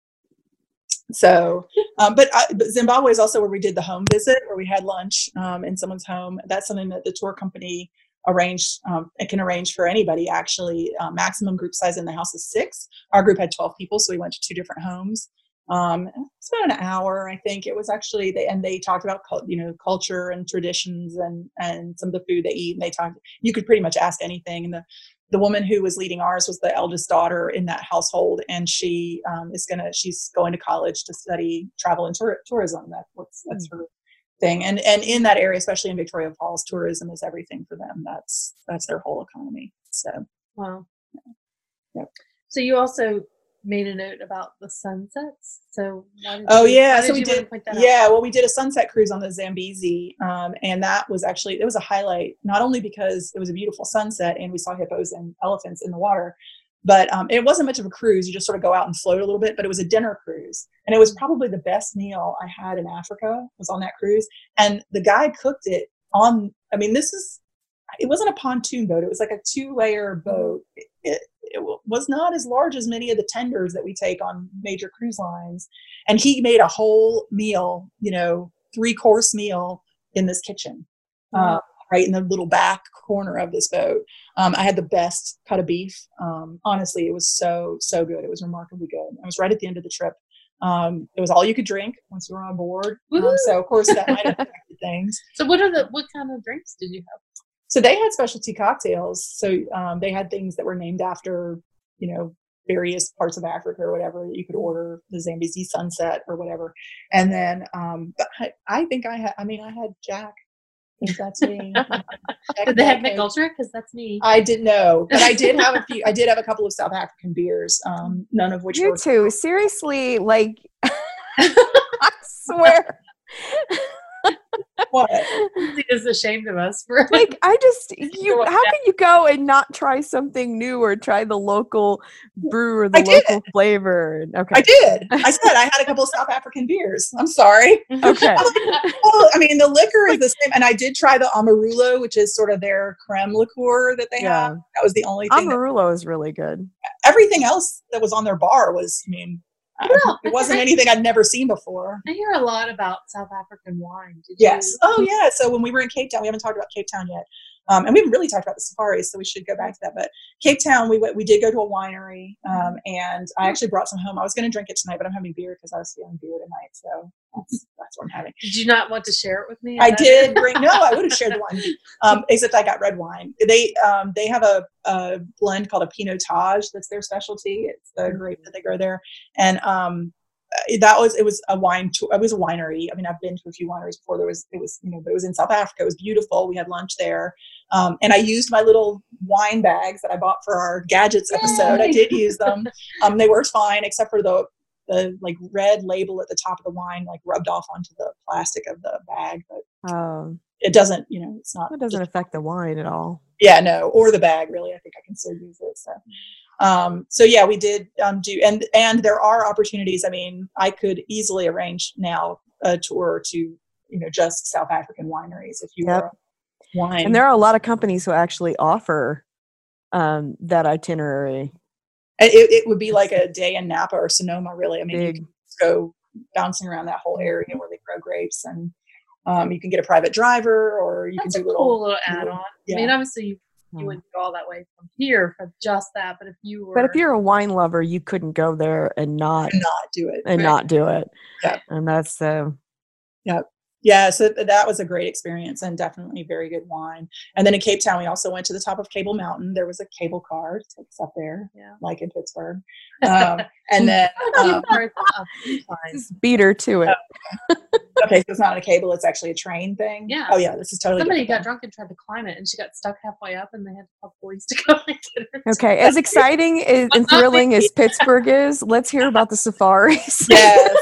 Speaker 2: So, um, but, I, but Zimbabwe is also where we did the home visit, where we had lunch um, in someone's home. That's something that the tour company arranged. Um, it can arrange for anybody actually. Uh, maximum group size in the house is six. Our group had twelve people, so we went to two different homes. Um, it's about an hour, I think. It was actually, they, and they talked about, you know, culture and traditions and, and some of the food they eat. And they talked, you could pretty much ask anything. And the, the woman who was leading ours was the eldest daughter in that household. And she, um, is going to, she's going to college to study travel and tour, tourism. That, what's, that's her thing. And, and in that area, especially in Victoria Falls, tourism is everything for them. That's, that's their whole economy. So,
Speaker 3: Wow.
Speaker 2: yeah.
Speaker 3: So you also made a note about the sunsets. So why did
Speaker 2: Oh
Speaker 3: you,
Speaker 2: yeah,
Speaker 3: why
Speaker 2: so
Speaker 3: did
Speaker 2: we
Speaker 3: you want to
Speaker 2: did.
Speaker 3: point that out?
Speaker 2: Yeah, well, we did a sunset cruise on the Zambezi, um, and that was actually it was a highlight. Not only because it was a beautiful sunset and we saw hippos and elephants in the water, but um, it wasn't much of a cruise. You just sort of go out and float a little bit. But it was a dinner cruise, and it was probably the best meal I had in Africa. Was on that cruise, and the guy cooked it on. I mean, this is. It wasn't a pontoon boat. It was like a two-layer boat. It, it, it was not as large as many of the tenders that we take on major cruise lines. And he made a whole meal, you know, three-course meal in this kitchen,
Speaker 3: Wow.
Speaker 2: uh, right in the little back corner of this boat. Um, I had the best cut of beef. Um, honestly, it was so, so good. It was remarkably good. I was right at the end of the trip. Um, it was all you could drink once you were on board. Um,
Speaker 3: Woohoo!
Speaker 2: so, of course, that might have affected things.
Speaker 3: So what are the what kind of drinks did you have?
Speaker 2: So they had specialty cocktails. So um, they had things that were named after, you know, various parts of Africa or whatever that you could order, the Zambezi sunset or whatever. And then, um, but I, I think I had, I mean, I had Jack. I think that's me. Jack
Speaker 3: Did they have
Speaker 2: Jack.
Speaker 3: McUltra? Because that's me.
Speaker 2: I didn't know, but I did have a few, I did have a couple of South African beers, um, none of which
Speaker 1: You
Speaker 2: were.
Speaker 1: too. Seriously, like, I swear.
Speaker 2: What?
Speaker 3: Lindsay is ashamed of us for
Speaker 1: Like, I just, you,
Speaker 3: what
Speaker 1: how
Speaker 3: that-
Speaker 1: can you go and not try something new or try the local brew or the
Speaker 2: I did.
Speaker 1: local flavor? Okay.
Speaker 2: I did. I said I had a couple of South African beers. I'm sorry.
Speaker 1: Okay.
Speaker 2: Well, I mean, the liquor is the same. And I did try the Amarulo, which is sort of their creme liqueur that they
Speaker 1: Yeah.
Speaker 2: have. That was the only thing. that-
Speaker 1: Amarillo is really good.
Speaker 2: everything else that was on their bar was, I mean, I-
Speaker 3: Well,
Speaker 2: it wasn't
Speaker 3: I-
Speaker 2: anything I'd never seen before.
Speaker 3: I hear a lot about South African wine. Did
Speaker 2: Yes.
Speaker 3: you?
Speaker 2: Oh, yeah. So when we were in Cape Town, we haven't talked about Cape Town yet. Um, and we haven't really talked about the safaris, so we should go back to that. But Cape Town, we went, we did go to a winery, um, and I actually brought some home. I was going to drink it tonight, but I'm having beer because I was feeling beer tonight. So that's, that's what I'm having.
Speaker 3: Did you not want to share it with me? Is
Speaker 2: I
Speaker 3: that
Speaker 2: did
Speaker 3: it?
Speaker 2: bring, no, I would have shared the wine, um, except I got red wine. They um, they have a, a blend called a Pinotage that's their specialty. It's the grape that they grow there. And um, that was, it was a wine tour. It was a winery. I mean, I've been to a few wineries before. There was, it was, you know, but it was in South Africa. It was beautiful. We had lunch there. Um, and I used my little wine bags that I bought for our gadgets episode. I
Speaker 3: Yay.
Speaker 2: did use them. Um, they worked fine, except for the, the like red label at the top of the wine, like rubbed off onto the plastic of the bag. But
Speaker 1: Um,
Speaker 2: it doesn't, you know, it's not.
Speaker 1: it doesn't
Speaker 2: just-
Speaker 1: affect the wine at all.
Speaker 2: yeah, no, or the bag really. I think I can still use it. So, um, so yeah, we did um, do, and and there are opportunities. I mean, I could easily arrange now a tour to, you know, just South African wineries if you
Speaker 1: Yep.
Speaker 2: were a wine.
Speaker 1: And there are a lot of companies who actually offer um, that itinerary.
Speaker 2: And it, it would be like a day in Napa or Sonoma, really. I mean,
Speaker 1: Big.
Speaker 2: you can go bouncing around that whole area where they grow grapes, and um, you can get a private driver, or you
Speaker 3: That's
Speaker 2: can
Speaker 3: a
Speaker 2: do little,
Speaker 3: cool little add-on.
Speaker 2: yeah.
Speaker 3: I mean, obviously you,
Speaker 1: Hmm.
Speaker 3: you wouldn't go all that way from here for just that, but if you were,
Speaker 1: But if you're a wine lover, you couldn't go there and not
Speaker 2: and not do it.
Speaker 1: and
Speaker 3: Right.
Speaker 1: not do it.
Speaker 2: Yeah.
Speaker 1: And that's the
Speaker 2: Yeah. Yeah. So th- that was a great experience, and definitely very good wine. And then in Cape Town, we also went to the top of Cable Mountain. There was a cable car to take us up there,
Speaker 3: yeah.
Speaker 2: like in Pittsburgh. Um, and then, um,
Speaker 3: Cars up sometimes.
Speaker 1: just beat her to it.
Speaker 2: okay, so it's not a cable, it's actually a train thing.
Speaker 3: Yeah.
Speaker 2: Oh, yeah. This is totally
Speaker 3: Somebody
Speaker 2: different
Speaker 3: got drunk and tried to climb it, and she got stuck halfway up, and they had to call police to go and get her.
Speaker 1: Okay, as exciting as, and thrilling as Pittsburgh is, let's hear about the safaris.
Speaker 2: Yes.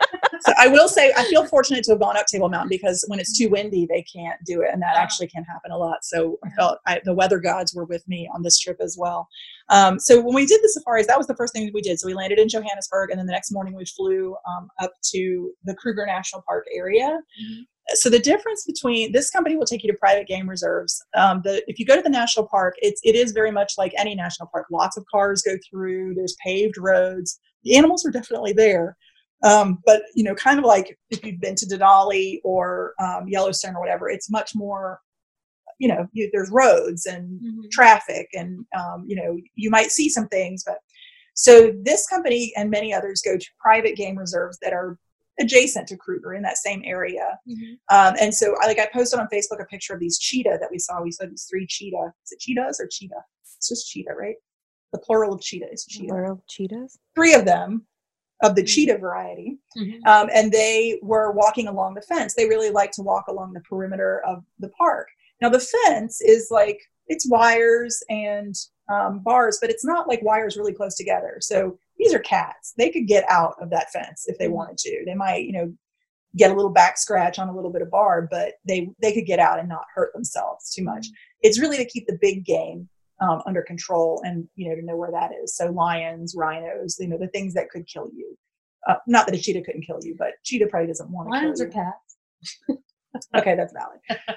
Speaker 2: So I will say I feel fortunate to have gone up Table Mountain, because when it's too windy, they can't do it, and that
Speaker 3: Oh.
Speaker 2: actually can happen a lot. So I felt I, the weather gods were with me on this trip as well. Um, so when we did the safaris, that was the first thing we did. So we landed in Johannesburg, and then the next morning we flew um, up to the Kruger National Park area.
Speaker 3: Mhm.
Speaker 2: So the difference between this company will take you to private game reserves. Um, the if you go to the national park, it's it is very much like any national park. Lots of cars go through. There's paved roads. The animals are definitely there. Um, but, you know, kind of like if you've been to Denali or um, Yellowstone or whatever, it's much more, you know, you, there's roads and
Speaker 3: Mhm.
Speaker 2: traffic, and, um, you know, you might see some things. But so this company and many others go to private game reserves that are adjacent to Kruger in that same area.
Speaker 3: Mhm.
Speaker 2: Um, and so I like I posted on Facebook a picture of these cheetah that we saw. We saw these three cheetah. Is it cheetahs or cheetah? It's just cheetah, right? The plural of cheetah is cheetah.
Speaker 1: Plural cheetahs.
Speaker 2: Three of them of the
Speaker 3: Mhm.
Speaker 2: cheetah variety.
Speaker 3: Mhm.
Speaker 2: Um, and they were walking along the fence. They really like to walk along the perimeter of the park. Now the fence is like, it's wires and um, bars, but it's not like wires really close together. So these are cats. They could get out of that fence if they
Speaker 3: Mhm.
Speaker 2: wanted to. They might, you know, get a little back scratch on a little bit of bar, but they, they could get out and not hurt themselves too much. It's really to keep the big game um, under control, and, you know, to know where that is. So lions, rhinos, you know, the things that could kill you. Uh, not that a cheetah couldn't kill you, but cheetah probably doesn't want to kill
Speaker 3: Lions
Speaker 2: you.
Speaker 3: are cats.
Speaker 2: Okay, that's valid.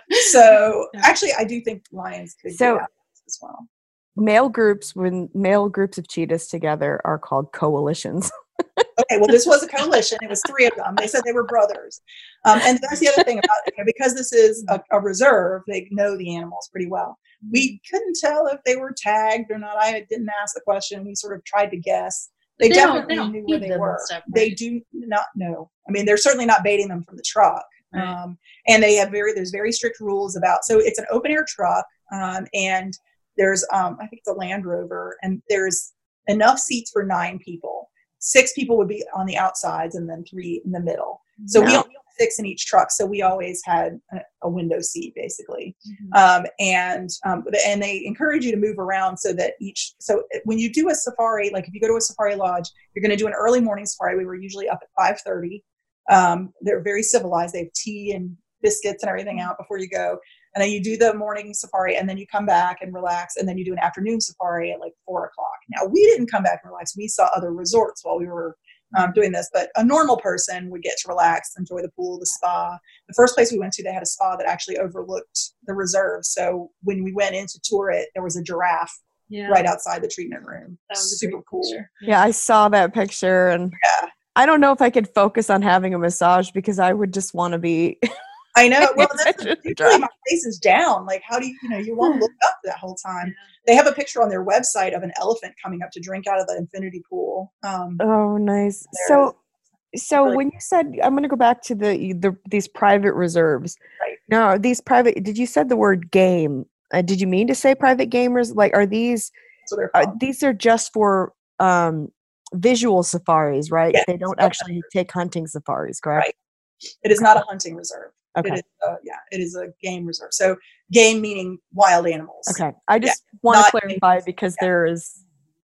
Speaker 2: So
Speaker 3: Yeah.
Speaker 2: actually, I do think lions could
Speaker 1: So-
Speaker 2: get out as well.
Speaker 1: Male groups, when male groups of cheetahs together, are called coalitions.
Speaker 2: Okay, well, this was a coalition. It was three of them. They said they were brothers. Um, and that's the other thing about it. You know, because this is a, a reserve, they know the animals pretty well. We couldn't tell if they were tagged or not. I didn't ask the question. We sort of tried to guess. They,
Speaker 3: They don't-
Speaker 2: definitely
Speaker 3: they don't
Speaker 2: knew where
Speaker 3: feed
Speaker 2: they
Speaker 3: them and
Speaker 2: were.
Speaker 3: stuff,
Speaker 2: They
Speaker 3: right?
Speaker 2: do not know. I mean, they're certainly not baiting them from the truck.
Speaker 3: Right.
Speaker 2: Um, and they have very, there's very strict rules about, so it's an open air truck. Um, and there's, um, I think it's a Land Rover, and there's enough seats for nine people. Six people would be on the outsides, and then three in the middle. So we
Speaker 1: Now-
Speaker 2: only have six in each truck. So we always had a, a window seat, basically.
Speaker 3: Mhm.
Speaker 2: Um, and um, and they encourage you to move around so that each, so when you do a safari, like if you go to a safari lodge, you're going to do an early morning safari. We were usually up at five thirty. Um, they're very civilized. They have tea and biscuits and everything out before you go. And then you do the morning safari, and then you come back and relax. And then you do an afternoon safari at like four o'clock. Now, we didn't come back and relax. We saw other resorts while we were um, doing this, but a normal person would get to relax, enjoy the pool, the spa. The first place we went to, they had a spa that actually overlooked the reserve. So when we went in to tour it, there was a giraffe
Speaker 3: Yeah.
Speaker 2: right outside the treatment room.
Speaker 3: That was a
Speaker 2: Super
Speaker 3: great
Speaker 2: cool.
Speaker 3: picture.
Speaker 1: Yeah, I saw that picture, and
Speaker 2: Yeah.
Speaker 1: I don't know if I could focus on having a massage because I would just want to be.
Speaker 2: I know. Well,
Speaker 1: It's
Speaker 2: that's
Speaker 1: such a
Speaker 2: usually
Speaker 1: drop.
Speaker 2: my face is down. Like, how do you, you know, you want to look up that whole time.
Speaker 3: Yeah.
Speaker 2: They have a picture on their website of an elephant coming up to drink out of the infinity pool. Um,
Speaker 1: Oh, nice.
Speaker 2: There
Speaker 1: So, so
Speaker 2: Really-
Speaker 1: when you said, I'm going to go back to the the these private reserves.
Speaker 2: Right.
Speaker 1: Now, these private. Did you said the word game? Uh, did you mean to say private gamers? Like, are these
Speaker 2: so they're
Speaker 1: uh,
Speaker 2: called.
Speaker 1: these are just for um visual safaris, right?
Speaker 2: Yes.
Speaker 1: They don't
Speaker 2: Okay.
Speaker 1: actually take hunting safaris, correct?
Speaker 2: Right. It is not a hunting reserve.
Speaker 1: Okay.
Speaker 2: It is, uh, yeah, it is a game reserve. So game meaning wild animals.
Speaker 1: Okay. I just want
Speaker 2: not
Speaker 1: to clarify because there is.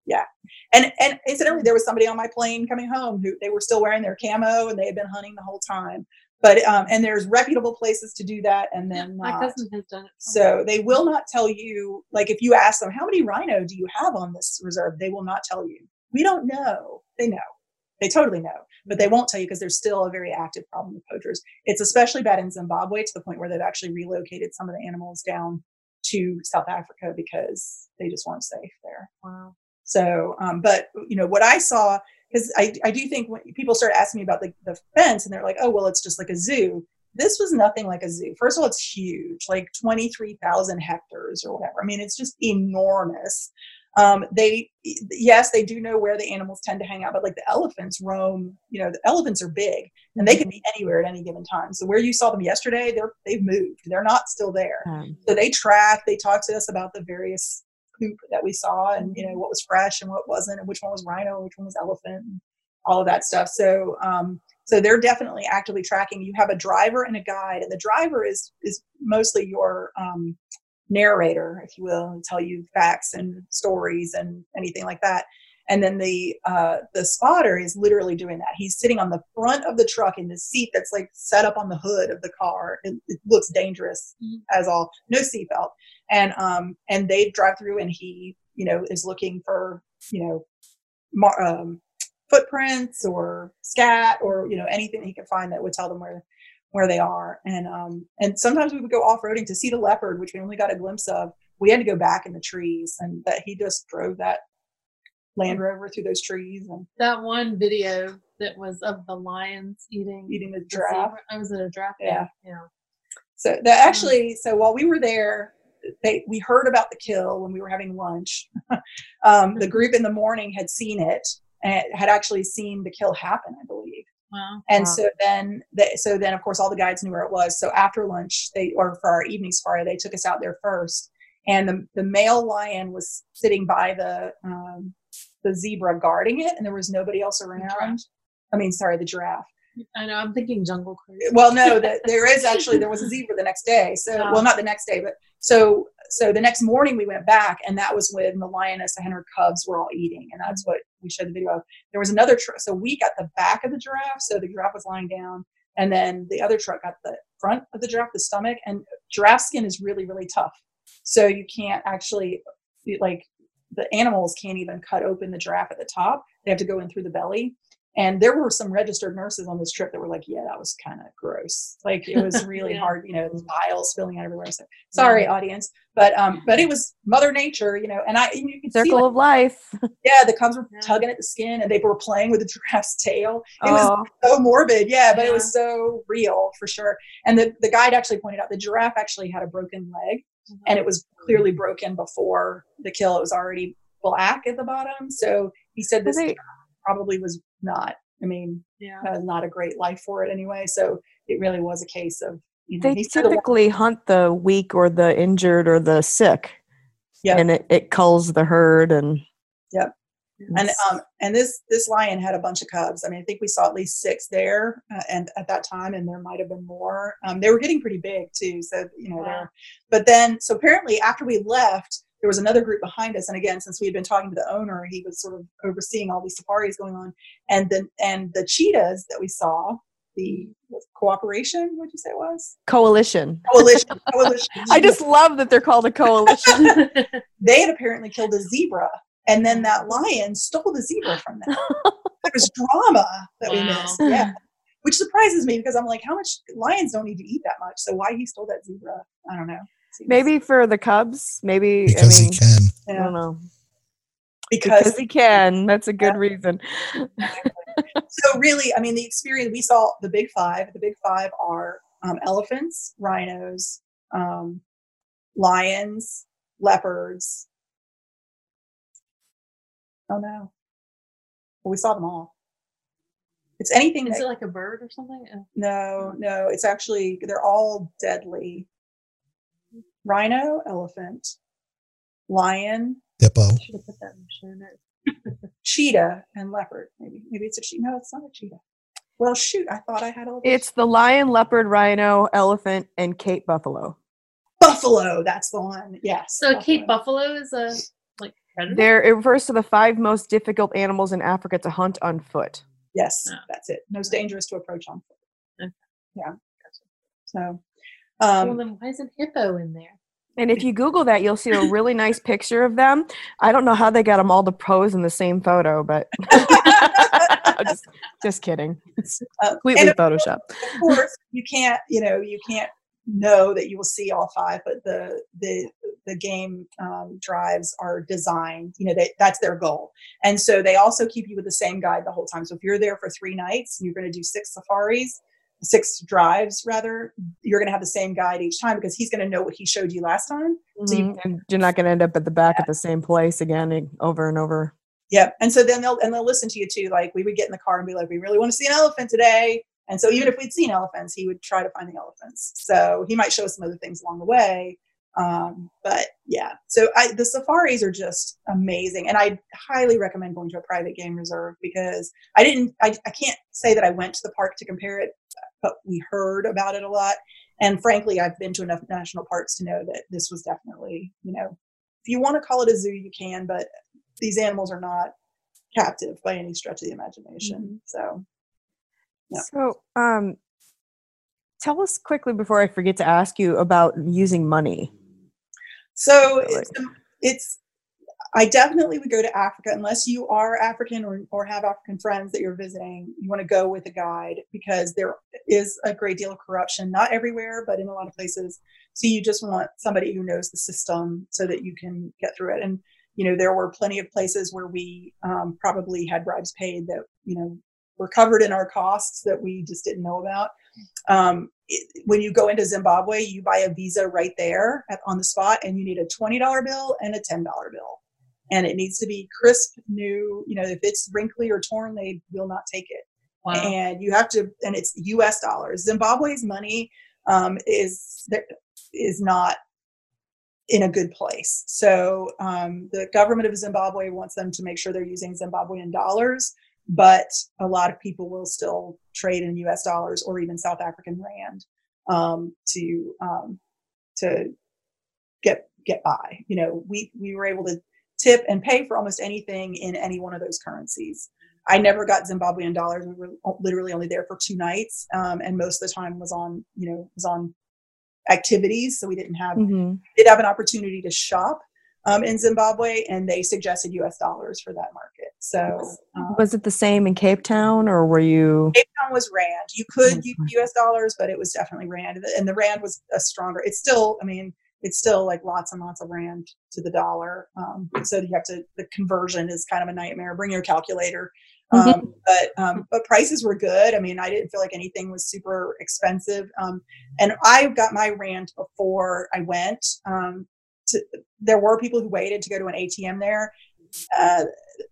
Speaker 2: And and incidentally, there was somebody on my plane coming home who they were still wearing their camo, and they had been hunting the whole time. But um, and there's reputable places to do that, and then
Speaker 3: My
Speaker 2: not.
Speaker 3: cousin has done it. for me.
Speaker 2: So they will not tell you, like if you ask them, how many rhino do you have on this reserve? They will not tell you. We don't know. They know. They totally know, but they won't tell you because there's still a very active problem with poachers. It's especially bad in Zimbabwe to the point where they've actually relocated some of the animals down to South Africa because they just weren't safe there.
Speaker 3: Wow.
Speaker 2: So, um, but you know what I saw, because I, I do think when people start asking me about the, the fence, and they're like, oh well, it's just like a zoo. This was nothing like a zoo. First of all, it's huge, like twenty-three thousand hectares or whatever. I mean, it's just enormous. Um, they, yes, they do know where the animals tend to hang out, but like the elephants roam, you know, the elephants are big and they can be anywhere at any given time. So where you saw them yesterday, they're, they've moved. They're not still there.
Speaker 1: Um,
Speaker 2: So they track, they talk to us about the various poop that we saw and, you know, what was fresh and what wasn't, and which one was rhino and which one was elephant, and all of that stuff. So, um, so they're definitely actively tracking. You have a driver and a guide, and the driver is, is mostly your, um, narrator, if you will, and tell you facts and stories and anything like that. And then the uh, the spotter is literally doing that. He's sitting on the front of the truck in the seat that's like set up on the hood of the car. It, it looks dangerous mm-hmm. as all. No seatbelt. And um and they drive through, and he you know is looking for you know mar- um, footprints or scat or you know anything he can find that would tell them where where they are. And um and sometimes we would go off-roading to see the leopard, which we only got a glimpse of. We had to go back in the trees, and that he just drove that Land Rover through those trees. And
Speaker 3: that one video that was of the lions eating
Speaker 2: eating the giraffe.
Speaker 3: I was at a giraffe.
Speaker 2: Yeah.
Speaker 3: Yeah.
Speaker 2: So that actually, so while we were there, they we heard about the kill when we were having lunch. um, the group in the morning had seen it and had actually seen the kill happen, I believe.
Speaker 3: Wow.
Speaker 2: And
Speaker 1: Wow.
Speaker 2: so then, they, so then, of course, all the guides knew where it was. So after lunch, they or for our evening safari, they took us out there first. And the the male lion was sitting by the um, the zebra guarding it, and there was nobody else around. I mean, sorry, the giraffe.
Speaker 3: I know. I'm thinking Jungle Cruise.
Speaker 2: Well, no, that there is actually there was a zebra the next day. So,
Speaker 3: Oh.
Speaker 2: well, not the next day, but so so the next morning we went back, and that was when the lioness and her cubs were all eating, and that's what we showed the video of. There was another truck, so we got the back of the giraffe, so the giraffe was lying down, and then the other truck got the front of the giraffe, the stomach, and giraffe skin is really really tough, so you can't actually like the animals can't even cut open the giraffe at the top. They have to go in through the belly. And there were some registered nurses on this trip that were like, yeah, that was kind of gross. Like it was really
Speaker 3: Yeah.
Speaker 2: hard, you know, bile spilling out everywhere. So sorry, yeah. audience. But um, but it was Mother Nature, you know, and I and you could
Speaker 1: Circle
Speaker 2: see like,
Speaker 1: of life.
Speaker 2: yeah, the cubs were
Speaker 3: Yeah.
Speaker 2: tugging at the skin, and they were playing with the giraffe's tail. It
Speaker 1: Oh.
Speaker 2: was so morbid, yeah, but
Speaker 3: Yeah.
Speaker 2: it was so real for sure. And the, the guide actually pointed out the giraffe actually had a broken leg,
Speaker 3: Mhm.
Speaker 2: and it was clearly broken before the kill. It was already black at the bottom. So he said this
Speaker 1: They-
Speaker 2: probably was not, I mean,
Speaker 3: Yeah.
Speaker 2: uh, not a great life for it anyway. So it really was a case of, you know,
Speaker 1: They
Speaker 2: he said a lot-
Speaker 1: typically hunt the weak or the injured or the sick.
Speaker 2: Yeah.
Speaker 1: And it, it culls the herd and
Speaker 2: Yep. and
Speaker 1: it's-
Speaker 2: um and this this lion had a bunch of cubs. I mean, I think we saw at least six there, uh, and at that time, and there might have been more. Um, they were getting pretty big too, so you know.
Speaker 3: Wow.
Speaker 2: They're but then so apparently after we left, there was another group behind us, and again, since we had been talking to the owner, he was sort of overseeing all these safaris going on, and then and the cheetahs that we saw, the cooperation, what'd you say it was?
Speaker 1: coalition.
Speaker 2: Coalition, coalition.
Speaker 1: I just love that they're called a coalition.
Speaker 2: They had apparently killed a zebra, and then that lion stole the zebra from them. There was drama that we
Speaker 3: Wow.
Speaker 2: missed, yeah, which surprises me because I'm like, how much lions don't need to eat that much, so why he stole that zebra? I don't know. Seems-
Speaker 1: Maybe for the cubs. Maybe
Speaker 5: because
Speaker 1: I mean,
Speaker 5: he can.
Speaker 1: I
Speaker 2: yeah,
Speaker 1: don't know.
Speaker 2: because
Speaker 1: Because he can. That's a good
Speaker 2: Yeah.
Speaker 1: reason.
Speaker 2: so really, I mean, the experience we saw the big five. The big five are um, elephants, rhinos, um, lions, leopards. Oh no! Well, we saw them all. It's anything
Speaker 3: Is
Speaker 2: that
Speaker 3: it like a bird or something? Uh,
Speaker 2: no, no. It's actually they're all deadly. Rhino, elephant, lion,
Speaker 5: Hippo.
Speaker 3: I should have put that in the show notes.
Speaker 2: cheetah, and leopard. Maybe, maybe it's a cheetah. No, it's not a cheetah. Well, shoot! I thought I had all. Those.
Speaker 1: It's the lion, leopard, rhino, elephant, and Cape buffalo.
Speaker 2: buffalo. That's the one. Yes.
Speaker 3: So a Cape buffalo is a like predator.
Speaker 1: There, it refers to the five most difficult animals in Africa to hunt on foot.
Speaker 2: Yes,
Speaker 3: Oh.
Speaker 2: that's it. Most dangerous to approach on foot.
Speaker 3: Okay.
Speaker 2: Yeah. So,
Speaker 3: well,
Speaker 2: um,
Speaker 3: then why isn't hippo in there?
Speaker 1: And if you Google that, you'll see a really nice picture of them. I don't know how they got them all to pose in the same photo, but just, just kidding. It's
Speaker 2: uh,
Speaker 1: completely
Speaker 2: and of
Speaker 1: Photoshop.
Speaker 2: course, you can't. You know, you can't know that you will see all five. But the the the game um, drives are designed, you know, they, that's their goal. And so they also keep you with the same guide the whole time. So if you're there for three nights and you're going to do six safaris, six drives rather, you're going to have the same guide each time because he's going to know what he showed you last time.
Speaker 1: Mm-hmm.
Speaker 2: So you,
Speaker 1: and you're not going to end up at the back yeah. at the same place again, over and over.
Speaker 2: Yeah. And so then they'll, and they'll listen to you too. Like we would get in the car and be like, we really want to see an elephant today. And so even if we'd seen elephants, he would try to find the elephants. So he might show us some other things along the way. Um, but yeah, so I, the safaris are just amazing. And I highly recommend going to a private game reserve because I didn't, I, I can't say that I went to the park to compare it, but we heard about it a lot. And frankly, I've been to enough national parks to know that this was definitely, you know, if you want to call it a zoo, you can, but these animals are not captive by any stretch of the imagination. Mm-hmm. So, yeah.
Speaker 1: So, um, tell us quickly before I forget to ask you about using money.
Speaker 2: So it's, it's, I definitely would go to Africa unless you are African or, or have African friends that you're visiting. You want to go with a guide because there is a great deal of corruption, not everywhere, but in a lot of places. So you just want somebody who knows the system so that you can get through it. And, you know, there were plenty of places where we um, probably had bribes paid that, you know, were covered in our costs that we just didn't know about. Um, it, when you go into Zimbabwe, you buy a visa right there at, on the spot, and you need a twenty dollar bill and a ten dollar bill. And it needs to be crisp, new. You know, if it's wrinkly or torn, they will not take it. Wow. And you have to, and it's U S dollars. Zimbabwe's money um, is is not in a good place. So um, the government of Zimbabwe wants them to make sure they're using Zimbabwean dollars, but a lot of people will still trade in U S dollars or even South African rand um, to um, to get get by. You know, we we were able to tip and pay for almost anything in any one of those currencies. I never got Zimbabwean dollars. We were literally only there for two nights, um, and most of the time was on you know was on activities. So we didn't have mm-hmm. did have an opportunity to shop um, in Zimbabwe, and they suggested U S dollars for that market. So um,
Speaker 1: was it the same in Cape Town, or were you?
Speaker 2: Cape Town was rand. You could use U S dollars, but it was definitely rand, and the rand was a stronger. It's still, I mean, it's still like lots and lots of rand to the dollar. Um, so you have to. The conversion is kind of a nightmare. Bring your calculator. Um, mm-hmm. But um, but prices were good. I mean, I didn't feel like anything was super expensive. Um, and I got my rand before I went. Um, to, there were people who waited to go to an A T M there. Uh,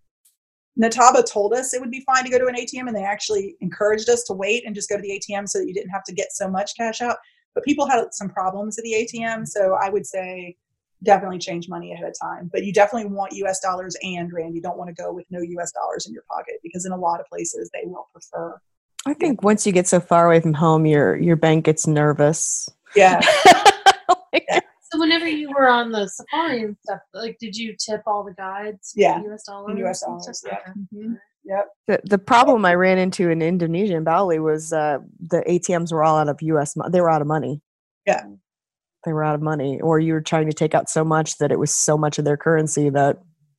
Speaker 2: Nataba told us it would be fine to go to an A T M, and they actually encouraged us to wait and just go to the A T M so that you didn't have to get so much cash out. But people had some problems at the A T M, so I would say definitely change money ahead of time. But you definitely want U S dollars and rand. You don't want to go with no U S dollars in your pocket because in a lot of places they will prefer.
Speaker 1: I think once you get so far away from home, your your bank gets nervous.
Speaker 2: Yeah.
Speaker 3: yeah. So whenever you were on the safari and stuff, like, did you tip all the guides?
Speaker 2: Yeah.
Speaker 3: U S dollars.
Speaker 2: In U S dollars. Yeah. Mm-hmm. Yep.
Speaker 1: The the problem I ran into in Indonesia and Bali was uh, the A T Ms were all out of U S They were out of money.
Speaker 2: Yeah.
Speaker 1: They were out of money, or you were trying to take out so much that it was so much of their currency that.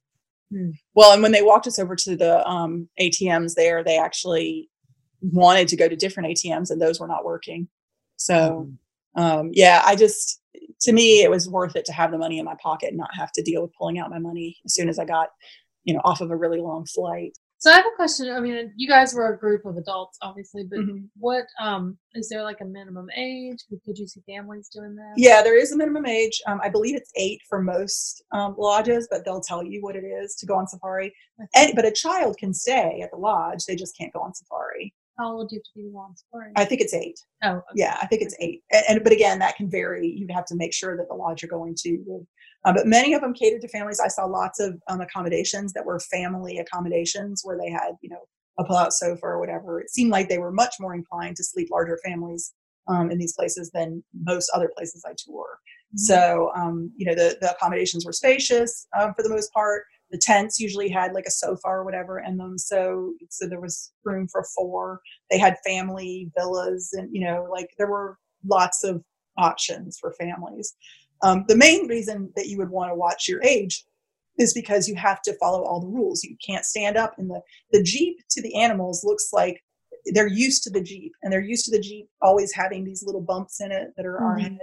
Speaker 2: Well, and when they walked us over to the um, A T Ms there, they actually wanted to go to different A T Ms, and those were not working. So, um, yeah, I just, to me, it was worth it to have the money in my pocket and not have to deal with pulling out my money as soon as I got, you know, off of a really long flight.
Speaker 3: So I have a question. I mean, you guys were a group of adults, obviously, but mm-hmm. what um, is there like a minimum age? Could you see families doing that?
Speaker 2: Yeah, there is a minimum age. Um, I believe it's eight for most um, lodges, but they'll tell you what it is to go on safari. And, but a child can stay at the lodge. They just can't go on safari.
Speaker 3: How old do you have to be to go on safari?
Speaker 2: I think it's eight.
Speaker 3: Oh, okay.
Speaker 2: Yeah, I think it's eight. And, and but again, that can vary. You'd have to make sure that the lodge you're going to would. Um, but many of them catered to families. I saw lots of um, accommodations that were family accommodations where they had, you know, a pull-out sofa or whatever. It seemed like they were much more inclined to sleep larger families um, in these places than most other places I tour. Mm-hmm. So, um, you know, the, the accommodations were spacious um, for the most part. The tents usually had like a sofa or whatever in them. So, so there was room for four. They had family villas and, you know, like there were lots of options for families. Um, the main reason that you would want to watch your age is because you have to follow all the rules. You can't stand up in the, the Jeep to the animals looks like they're used to the Jeep and they're used to the Jeep always having these little bumps in it that are mm-hmm. our head.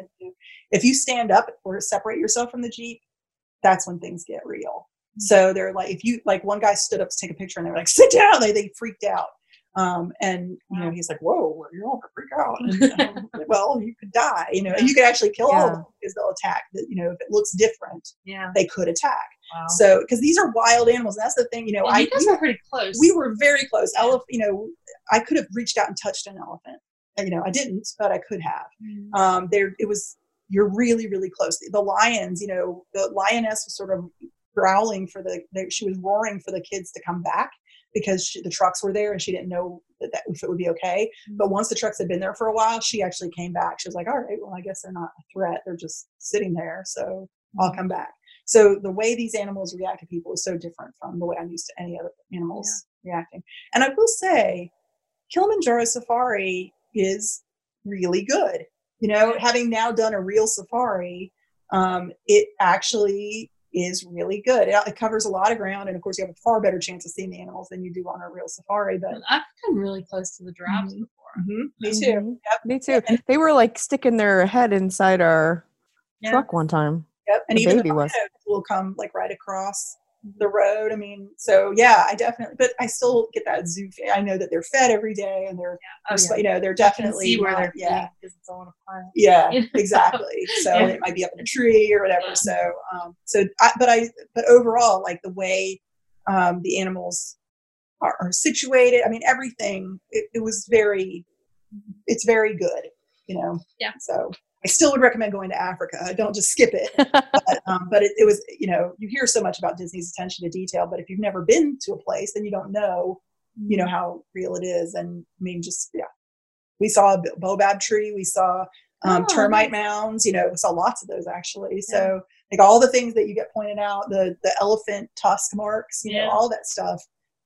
Speaker 2: If you stand up or separate yourself from the Jeep, that's when things get real. So they're like, if you, like one guy stood up to take a picture and they were like, sit down, they, they freaked out. Um, and, you know, he's like, whoa, you're all gonna freak out. And, um, well, you could die, you know, and you could actually kill
Speaker 1: Yeah.
Speaker 2: all of them because they'll attack. That, you know, if it looks different,
Speaker 3: Yeah.
Speaker 2: they could attack.
Speaker 3: Wow.
Speaker 2: So, because these are wild animals, and that's the thing, you know,
Speaker 3: And
Speaker 2: I
Speaker 3: you guys
Speaker 2: we,
Speaker 3: were pretty close.
Speaker 2: we were very close.
Speaker 3: Yeah.
Speaker 2: Elephant, you know, I could have reached out and touched an elephant. And, you know, I didn't, but I could have.
Speaker 3: Mhm.
Speaker 2: Um, there, it was, you're really, really close. The, the lions, you know, the lioness was sort of growling for the, the she was roaring for the kids to come back because she, the trucks were there and she didn't know that, that if it would be okay. But once the trucks had been there for a while, she actually came back. She was like, all right, well, I guess they're not a threat. They're just sitting there. So I'll come back. So the way these animals react to people is so different from the way I'm used to any other animals reacting. And I will say, Kilimanjaro Safari is really good. You know, having now done a real safari, um, it actually is really good. It, it covers a lot of ground, and of course, you have a far better chance of seeing the animals than you do on a real safari. But
Speaker 3: I've come really close to the giraffes
Speaker 2: Mhm.
Speaker 3: before.
Speaker 2: Mhm, me too.
Speaker 1: Mhm.
Speaker 2: Yep.
Speaker 1: Me too. They were like sticking their head inside our
Speaker 3: Yeah.
Speaker 1: truck one time.
Speaker 2: Yep. And
Speaker 1: The
Speaker 2: even
Speaker 1: baby
Speaker 2: the
Speaker 1: was.
Speaker 2: rhinos will come like right across the road. I mean, so yeah, I definitely, but I still get that zoo. fe- I know that they're fed every day, and they're,
Speaker 3: Oh,
Speaker 2: they're
Speaker 3: yeah.
Speaker 2: you know, they're
Speaker 3: You can
Speaker 2: definitely
Speaker 3: see where
Speaker 2: not-
Speaker 3: they're
Speaker 2: yeah.
Speaker 3: because it's all in a pile.
Speaker 2: Yeah,
Speaker 3: You know?
Speaker 2: exactly. So
Speaker 3: Yeah.
Speaker 2: it might be up in a tree or whatever. So, um, so, I, but I, but overall, like the way um, the animals are, are situated, I mean, everything, it, it was very, it's very good, you know?
Speaker 3: Yeah.
Speaker 2: So I still would recommend going to Africa. Don't just skip it. But, um, but it, it was, you know, you hear so much about Disney's attention to detail, but if you've never been to a place, then you don't know, you know, how real it is. And I mean, just, yeah. We saw a baobab tree. We saw um,
Speaker 3: Oh,
Speaker 2: termite
Speaker 3: nice.
Speaker 2: mounds. You know, we saw lots of those actually. So like all the things that you get pointed out, the the elephant tusk marks, you know,
Speaker 3: Yeah.
Speaker 2: all that stuff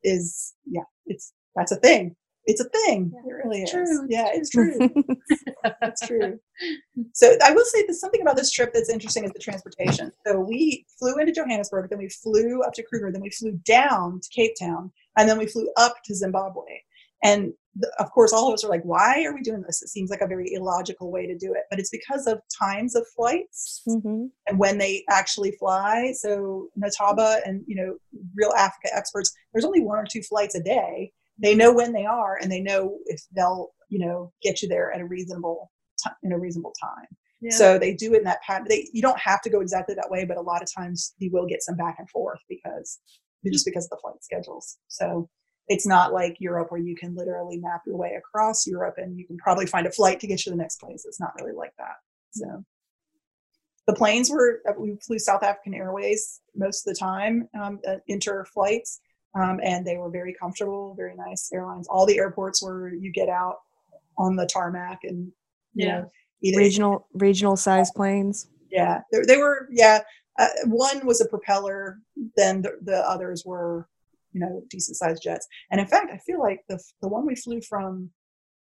Speaker 2: is yeah, it's that's a thing. It's a thing.
Speaker 3: Yeah.
Speaker 2: It really
Speaker 3: It's
Speaker 2: is.
Speaker 3: true.
Speaker 2: Yeah, it's true. That's true. So I will say there's something about this trip that's interesting is the transportation. So we flew into Johannesburg, then we flew up to Kruger, then we flew down to Cape Town, and then we flew up to Zimbabwe. And the, of course, all of us are like, why are we doing this? It seems like a very illogical way to do it, but it's because of times of flights
Speaker 1: hmm
Speaker 2: and when they actually fly. So Nataba and, you know, real Africa experts, there's only one or two flights a day. They know when they are, and they know if they'll, you know, get you there at a reasonable time, in a reasonable time.
Speaker 3: Yeah.
Speaker 2: So they do it in that pattern. They, you don't have to go exactly that way, but a lot of times you will get some back and forth because just because of the flight schedules. So it's not like Europe where you can literally map your way across Europe and you can probably find a flight to get you to the next place. It's not really like that. So the planes were, we flew South African Airways most of the time, um, uh, inter flights. Um, and they were very comfortable, very nice airlines. All the airports where you get out on the tarmac and, you
Speaker 3: Yeah.
Speaker 2: know, either,
Speaker 1: Regional regional size planes.
Speaker 2: yeah, they, they were, yeah. Uh, one was a propeller, then the, the others were, you know, decent sized jets. And in fact, I feel like the the one we flew from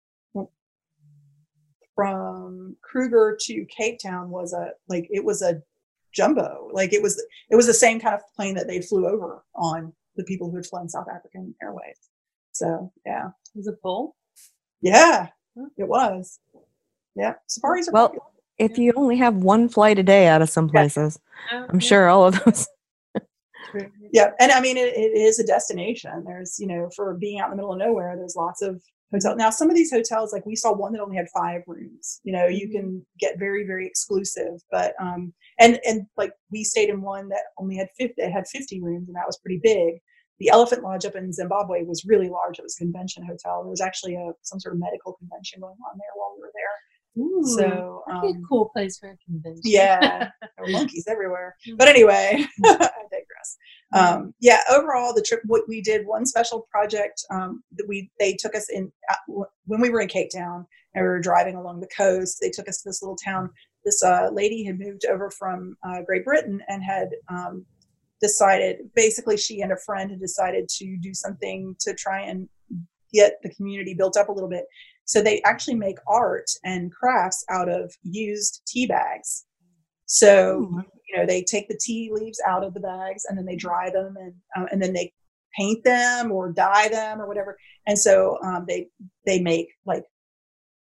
Speaker 2: from Kruger to Cape Town was a like it was a jumbo. Like it was it was the same kind of plane that they flew over on the people who had flown South African Airways. So yeah,
Speaker 3: Was it full?
Speaker 2: yeah, it was. Yeah, safaris are
Speaker 1: Well,
Speaker 2: popular.
Speaker 1: if you only have one flight a day out of some places,
Speaker 3: Oh,
Speaker 1: I'm
Speaker 3: yeah.
Speaker 1: sure all of those.
Speaker 2: Yeah, and I mean it, it is a destination. There's, you know, for being out in the middle of nowhere, there's lots of hotels. Now some of these hotels, like we saw one that only had five rooms. You know, you can get very, very exclusive. But um and and like we stayed in one that only had fifty it had fifty rooms, and that was pretty big. The Elephant Lodge up in Zimbabwe was really large. It was a convention hotel. There was actually a some sort of medical convention going on there while we were there.
Speaker 3: Ooh,
Speaker 2: So
Speaker 3: that'd be
Speaker 2: um
Speaker 3: a cool place for a convention.
Speaker 2: yeah, there were monkeys everywhere. But anyway, I digress. Um, yeah, overall, the trip, what we did one special project um, that we, they took us in uh, when we were in Cape Town and we were driving along the coast. They took us to this little town. This uh, lady had moved over from uh, Great Britain and had um, decided, basically she and a friend had decided to do something to try and get the community built up a little bit. So they actually make art and crafts out of used tea bags. So, you know, they take the tea leaves out of the bags and then they dry them and uh, and then they paint them or dye them or whatever. And so um, they they make like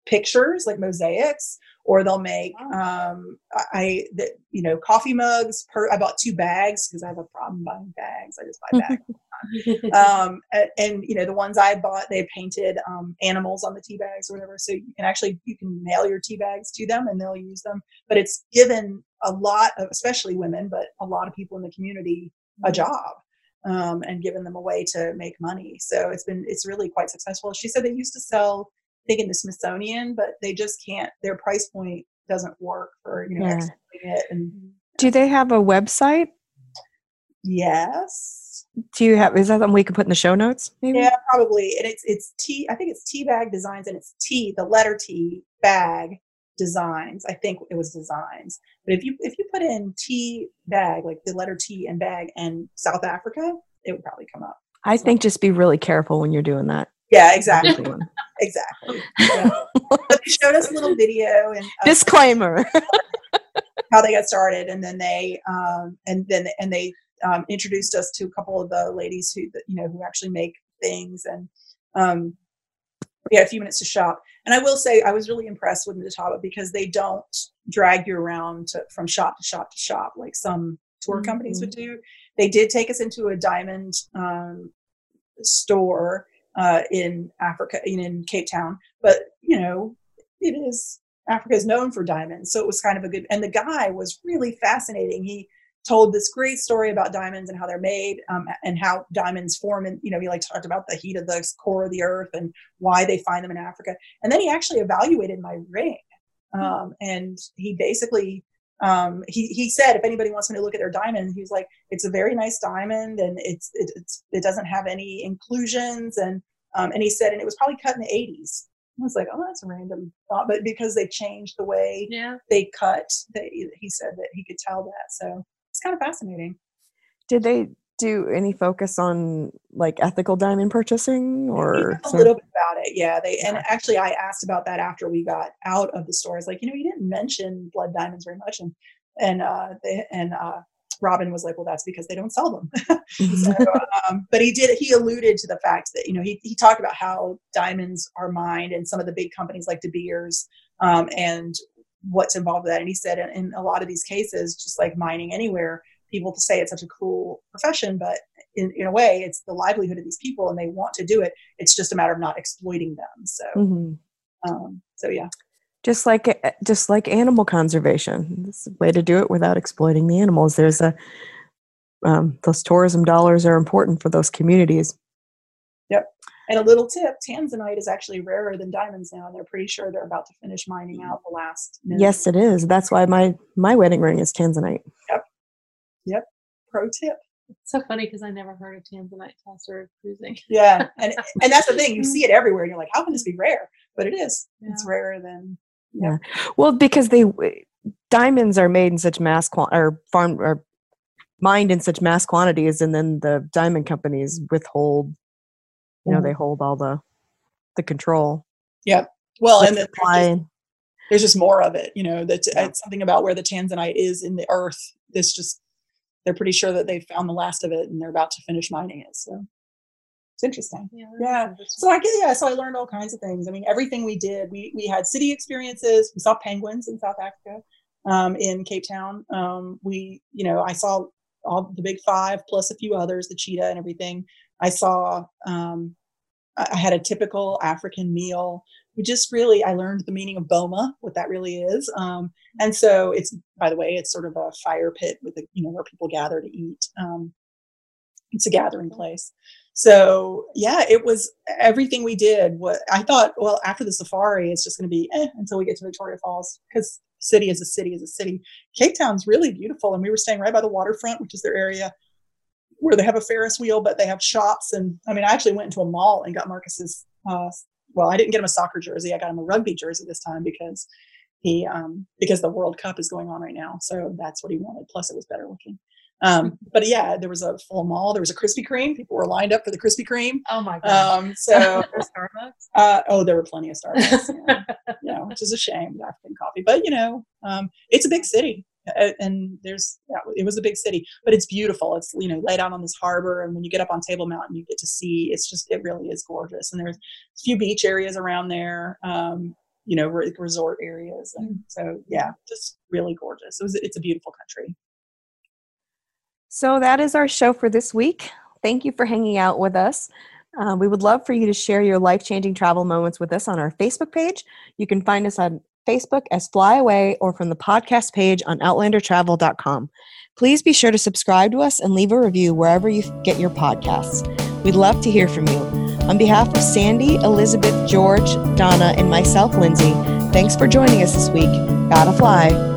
Speaker 2: pictures like mosaics, or they'll make um I that you know coffee mugs. Per I bought two bags because I have a problem buying bags. I just buy bags. um and, and you know the ones I bought, they painted um animals on the tea bags or whatever, so you can actually you can mail your tea bags to them and they'll use them. But it's given a lot of, especially women, but a lot of people in the community a job, um and given them a way to make money. So it's been it's really quite successful. She said they used to sell, I think, in the Smithsonian, but they just can't, their price point doesn't work for, you know,
Speaker 1: Yeah.
Speaker 2: exporting it. And
Speaker 1: Do they have a website?
Speaker 2: yes.
Speaker 1: Do you have, is that something we could put in the show notes? Maybe?
Speaker 2: Yeah, probably. And it's, it's T, I think it's Tea Bag Designs, and it's T, the letter T, bag designs. I think it was designs. But if you, if you put in tea bag, like the letter T and bag and South Africa, it would probably come up.
Speaker 1: I
Speaker 2: So,
Speaker 1: think just be really careful when you're doing that.
Speaker 2: yeah, exactly.
Speaker 1: Everyone.
Speaker 2: Exactly. Yeah. But they showed us a little video and uh,
Speaker 1: Disclaimer.
Speaker 2: how they got started, and then they um, and then and they um, introduced us to a couple of the ladies who you know who actually make things, and um, we had a few minutes to shop. And I will say I was really impressed with Nataba because they don't drag you around to, from shop to shop to shop like some tour
Speaker 1: Mm-hmm.
Speaker 2: companies would do. They did take us into a diamond um, store uh, in Africa, in, in Cape Town, but you know it is. Africa is known for diamonds. So it was kind of a good, and the guy was really fascinating. He told this great story about diamonds and how they're made, um, and how diamonds form. And, you know, he like talked about the heat of the core of the earth and why they find them in Africa. And then he actually evaluated my ring. Um, and he basically, um, he, he said, if anybody wants me to look at their diamond, he was like, it's a very nice diamond, and it's, it, it's, it doesn't have any inclusions. And, um, and he said, and it was probably cut in the eighties. I was like, oh, that's a random thought. But because they changed the way
Speaker 3: Yeah.
Speaker 2: they cut, they, he said that he could tell that. So it's kind of fascinating.
Speaker 1: Did they do any focus on like ethical diamond purchasing or
Speaker 2: A
Speaker 1: so-
Speaker 2: little bit about it. Yeah. They, and
Speaker 1: Yeah.
Speaker 2: actually I asked about that after we got out of the store. I was like, you know, you didn't mention blood diamonds very much. And, and, uh, they, and, uh, Robin was like, well, that's because they don't sell them. so, um, but he did, he alluded to the fact that, you know, he, he talked about how diamonds are mined and some of the big companies like De Beers, um, and what's involved with that. And he said, in, in a lot of these cases, just like mining anywhere, people say it's such a cruel profession, but in, in a way it's the livelihood of these people and they want to do it. It's just a matter of not exploiting them. So,
Speaker 1: Mhm.
Speaker 2: um, so yeah.
Speaker 1: Just like just like animal conservation, it's a way to do it without exploiting the animals. There's a um, those tourism dollars are important for those communities.
Speaker 2: Yep. And a little tip: tanzanite is actually rarer than diamonds now. They're pretty sure they're about to finish mining out the last. Minute.
Speaker 1: Yes, it is. That's why my my wedding ring is tanzanite.
Speaker 2: Yep. Yep. Pro tip.
Speaker 3: It's so funny because I never heard of tanzanite until I started cruising.
Speaker 2: Yeah, and and that's the thing. You see it everywhere. And you're like, how can this be rare? But it is.
Speaker 3: Yeah.
Speaker 2: It's rarer than.
Speaker 1: Yeah. Well, because they diamonds are made in such mass quan- or farm or mined in such mass quantities, and then the diamond companies withhold. You know,
Speaker 2: Mhm.
Speaker 1: they hold all the the control.
Speaker 2: Yep. Well,
Speaker 1: Like
Speaker 2: and then
Speaker 1: supply.
Speaker 2: there's just, there's just more of it. You know, that
Speaker 1: Yeah.
Speaker 2: it's something about where the tanzanite is in the earth. This just they're pretty sure that they've found the last of it, and they're about to finish mining it. So it's interesting.
Speaker 3: Yeah.
Speaker 2: Yeah. So I get, yeah, so I learned all kinds of things. I mean, everything we did, we we had city experiences. We saw penguins in South Africa, um, in Cape Town. Um, we, you know, I saw all the big five plus a few others, the cheetah and everything. I saw, um, I I had a typical African meal. We just really, I learned the meaning of boma, what that really is. Um, and so it's, by the way, it's sort of a fire pit with, a, you know, where people gather to eat. Um, it's a gathering place. So yeah, it was everything we did. What I thought, well, after the safari, it's just going to be eh, until we get to Victoria Falls, because city is a city is a city. Cape Town's really beautiful, and we were staying right by the waterfront, which is their area where they have a Ferris wheel, but they have shops. And I mean, I actually went into a mall and got Marcus's. Uh, well, I didn't get him a soccer jersey. I got him a rugby jersey this time because he um, because the World Cup is going on right now, so that's what he wanted. Plus, it was better looking. Um, but yeah, there was a full mall. There was a Krispy Kreme. People were lined up for the Krispy Kreme.
Speaker 3: Oh my god.
Speaker 2: Um, so,
Speaker 3: Starbucks.
Speaker 2: uh, oh, there were plenty of Starbucks, yeah. You know, which is a shame, with African coffee. But you know, um, it's a big city, uh, and there's it was a big city, but it's beautiful. It's you know laid out on this harbor, and when you get up on Table Mountain, you get to see. It's just it really is gorgeous, and there's a few beach areas around there. Um, you know, re- resort areas. And so, yeah, just really gorgeous. It was, it's a beautiful country.
Speaker 1: So that is our show for this week. Thank you for hanging out with us. Uh, we would love for you to share your life-changing travel moments with us on our Facebook page. You can find us on Facebook as Fly Away or from the podcast page on outlander travel dot com. Please be sure to subscribe to us and leave a review wherever you get your podcasts. We'd love to hear from you. On behalf of Sandy, Elizabeth, George, Donna, and myself, Lindsay, thanks for joining us this week. Gotta fly.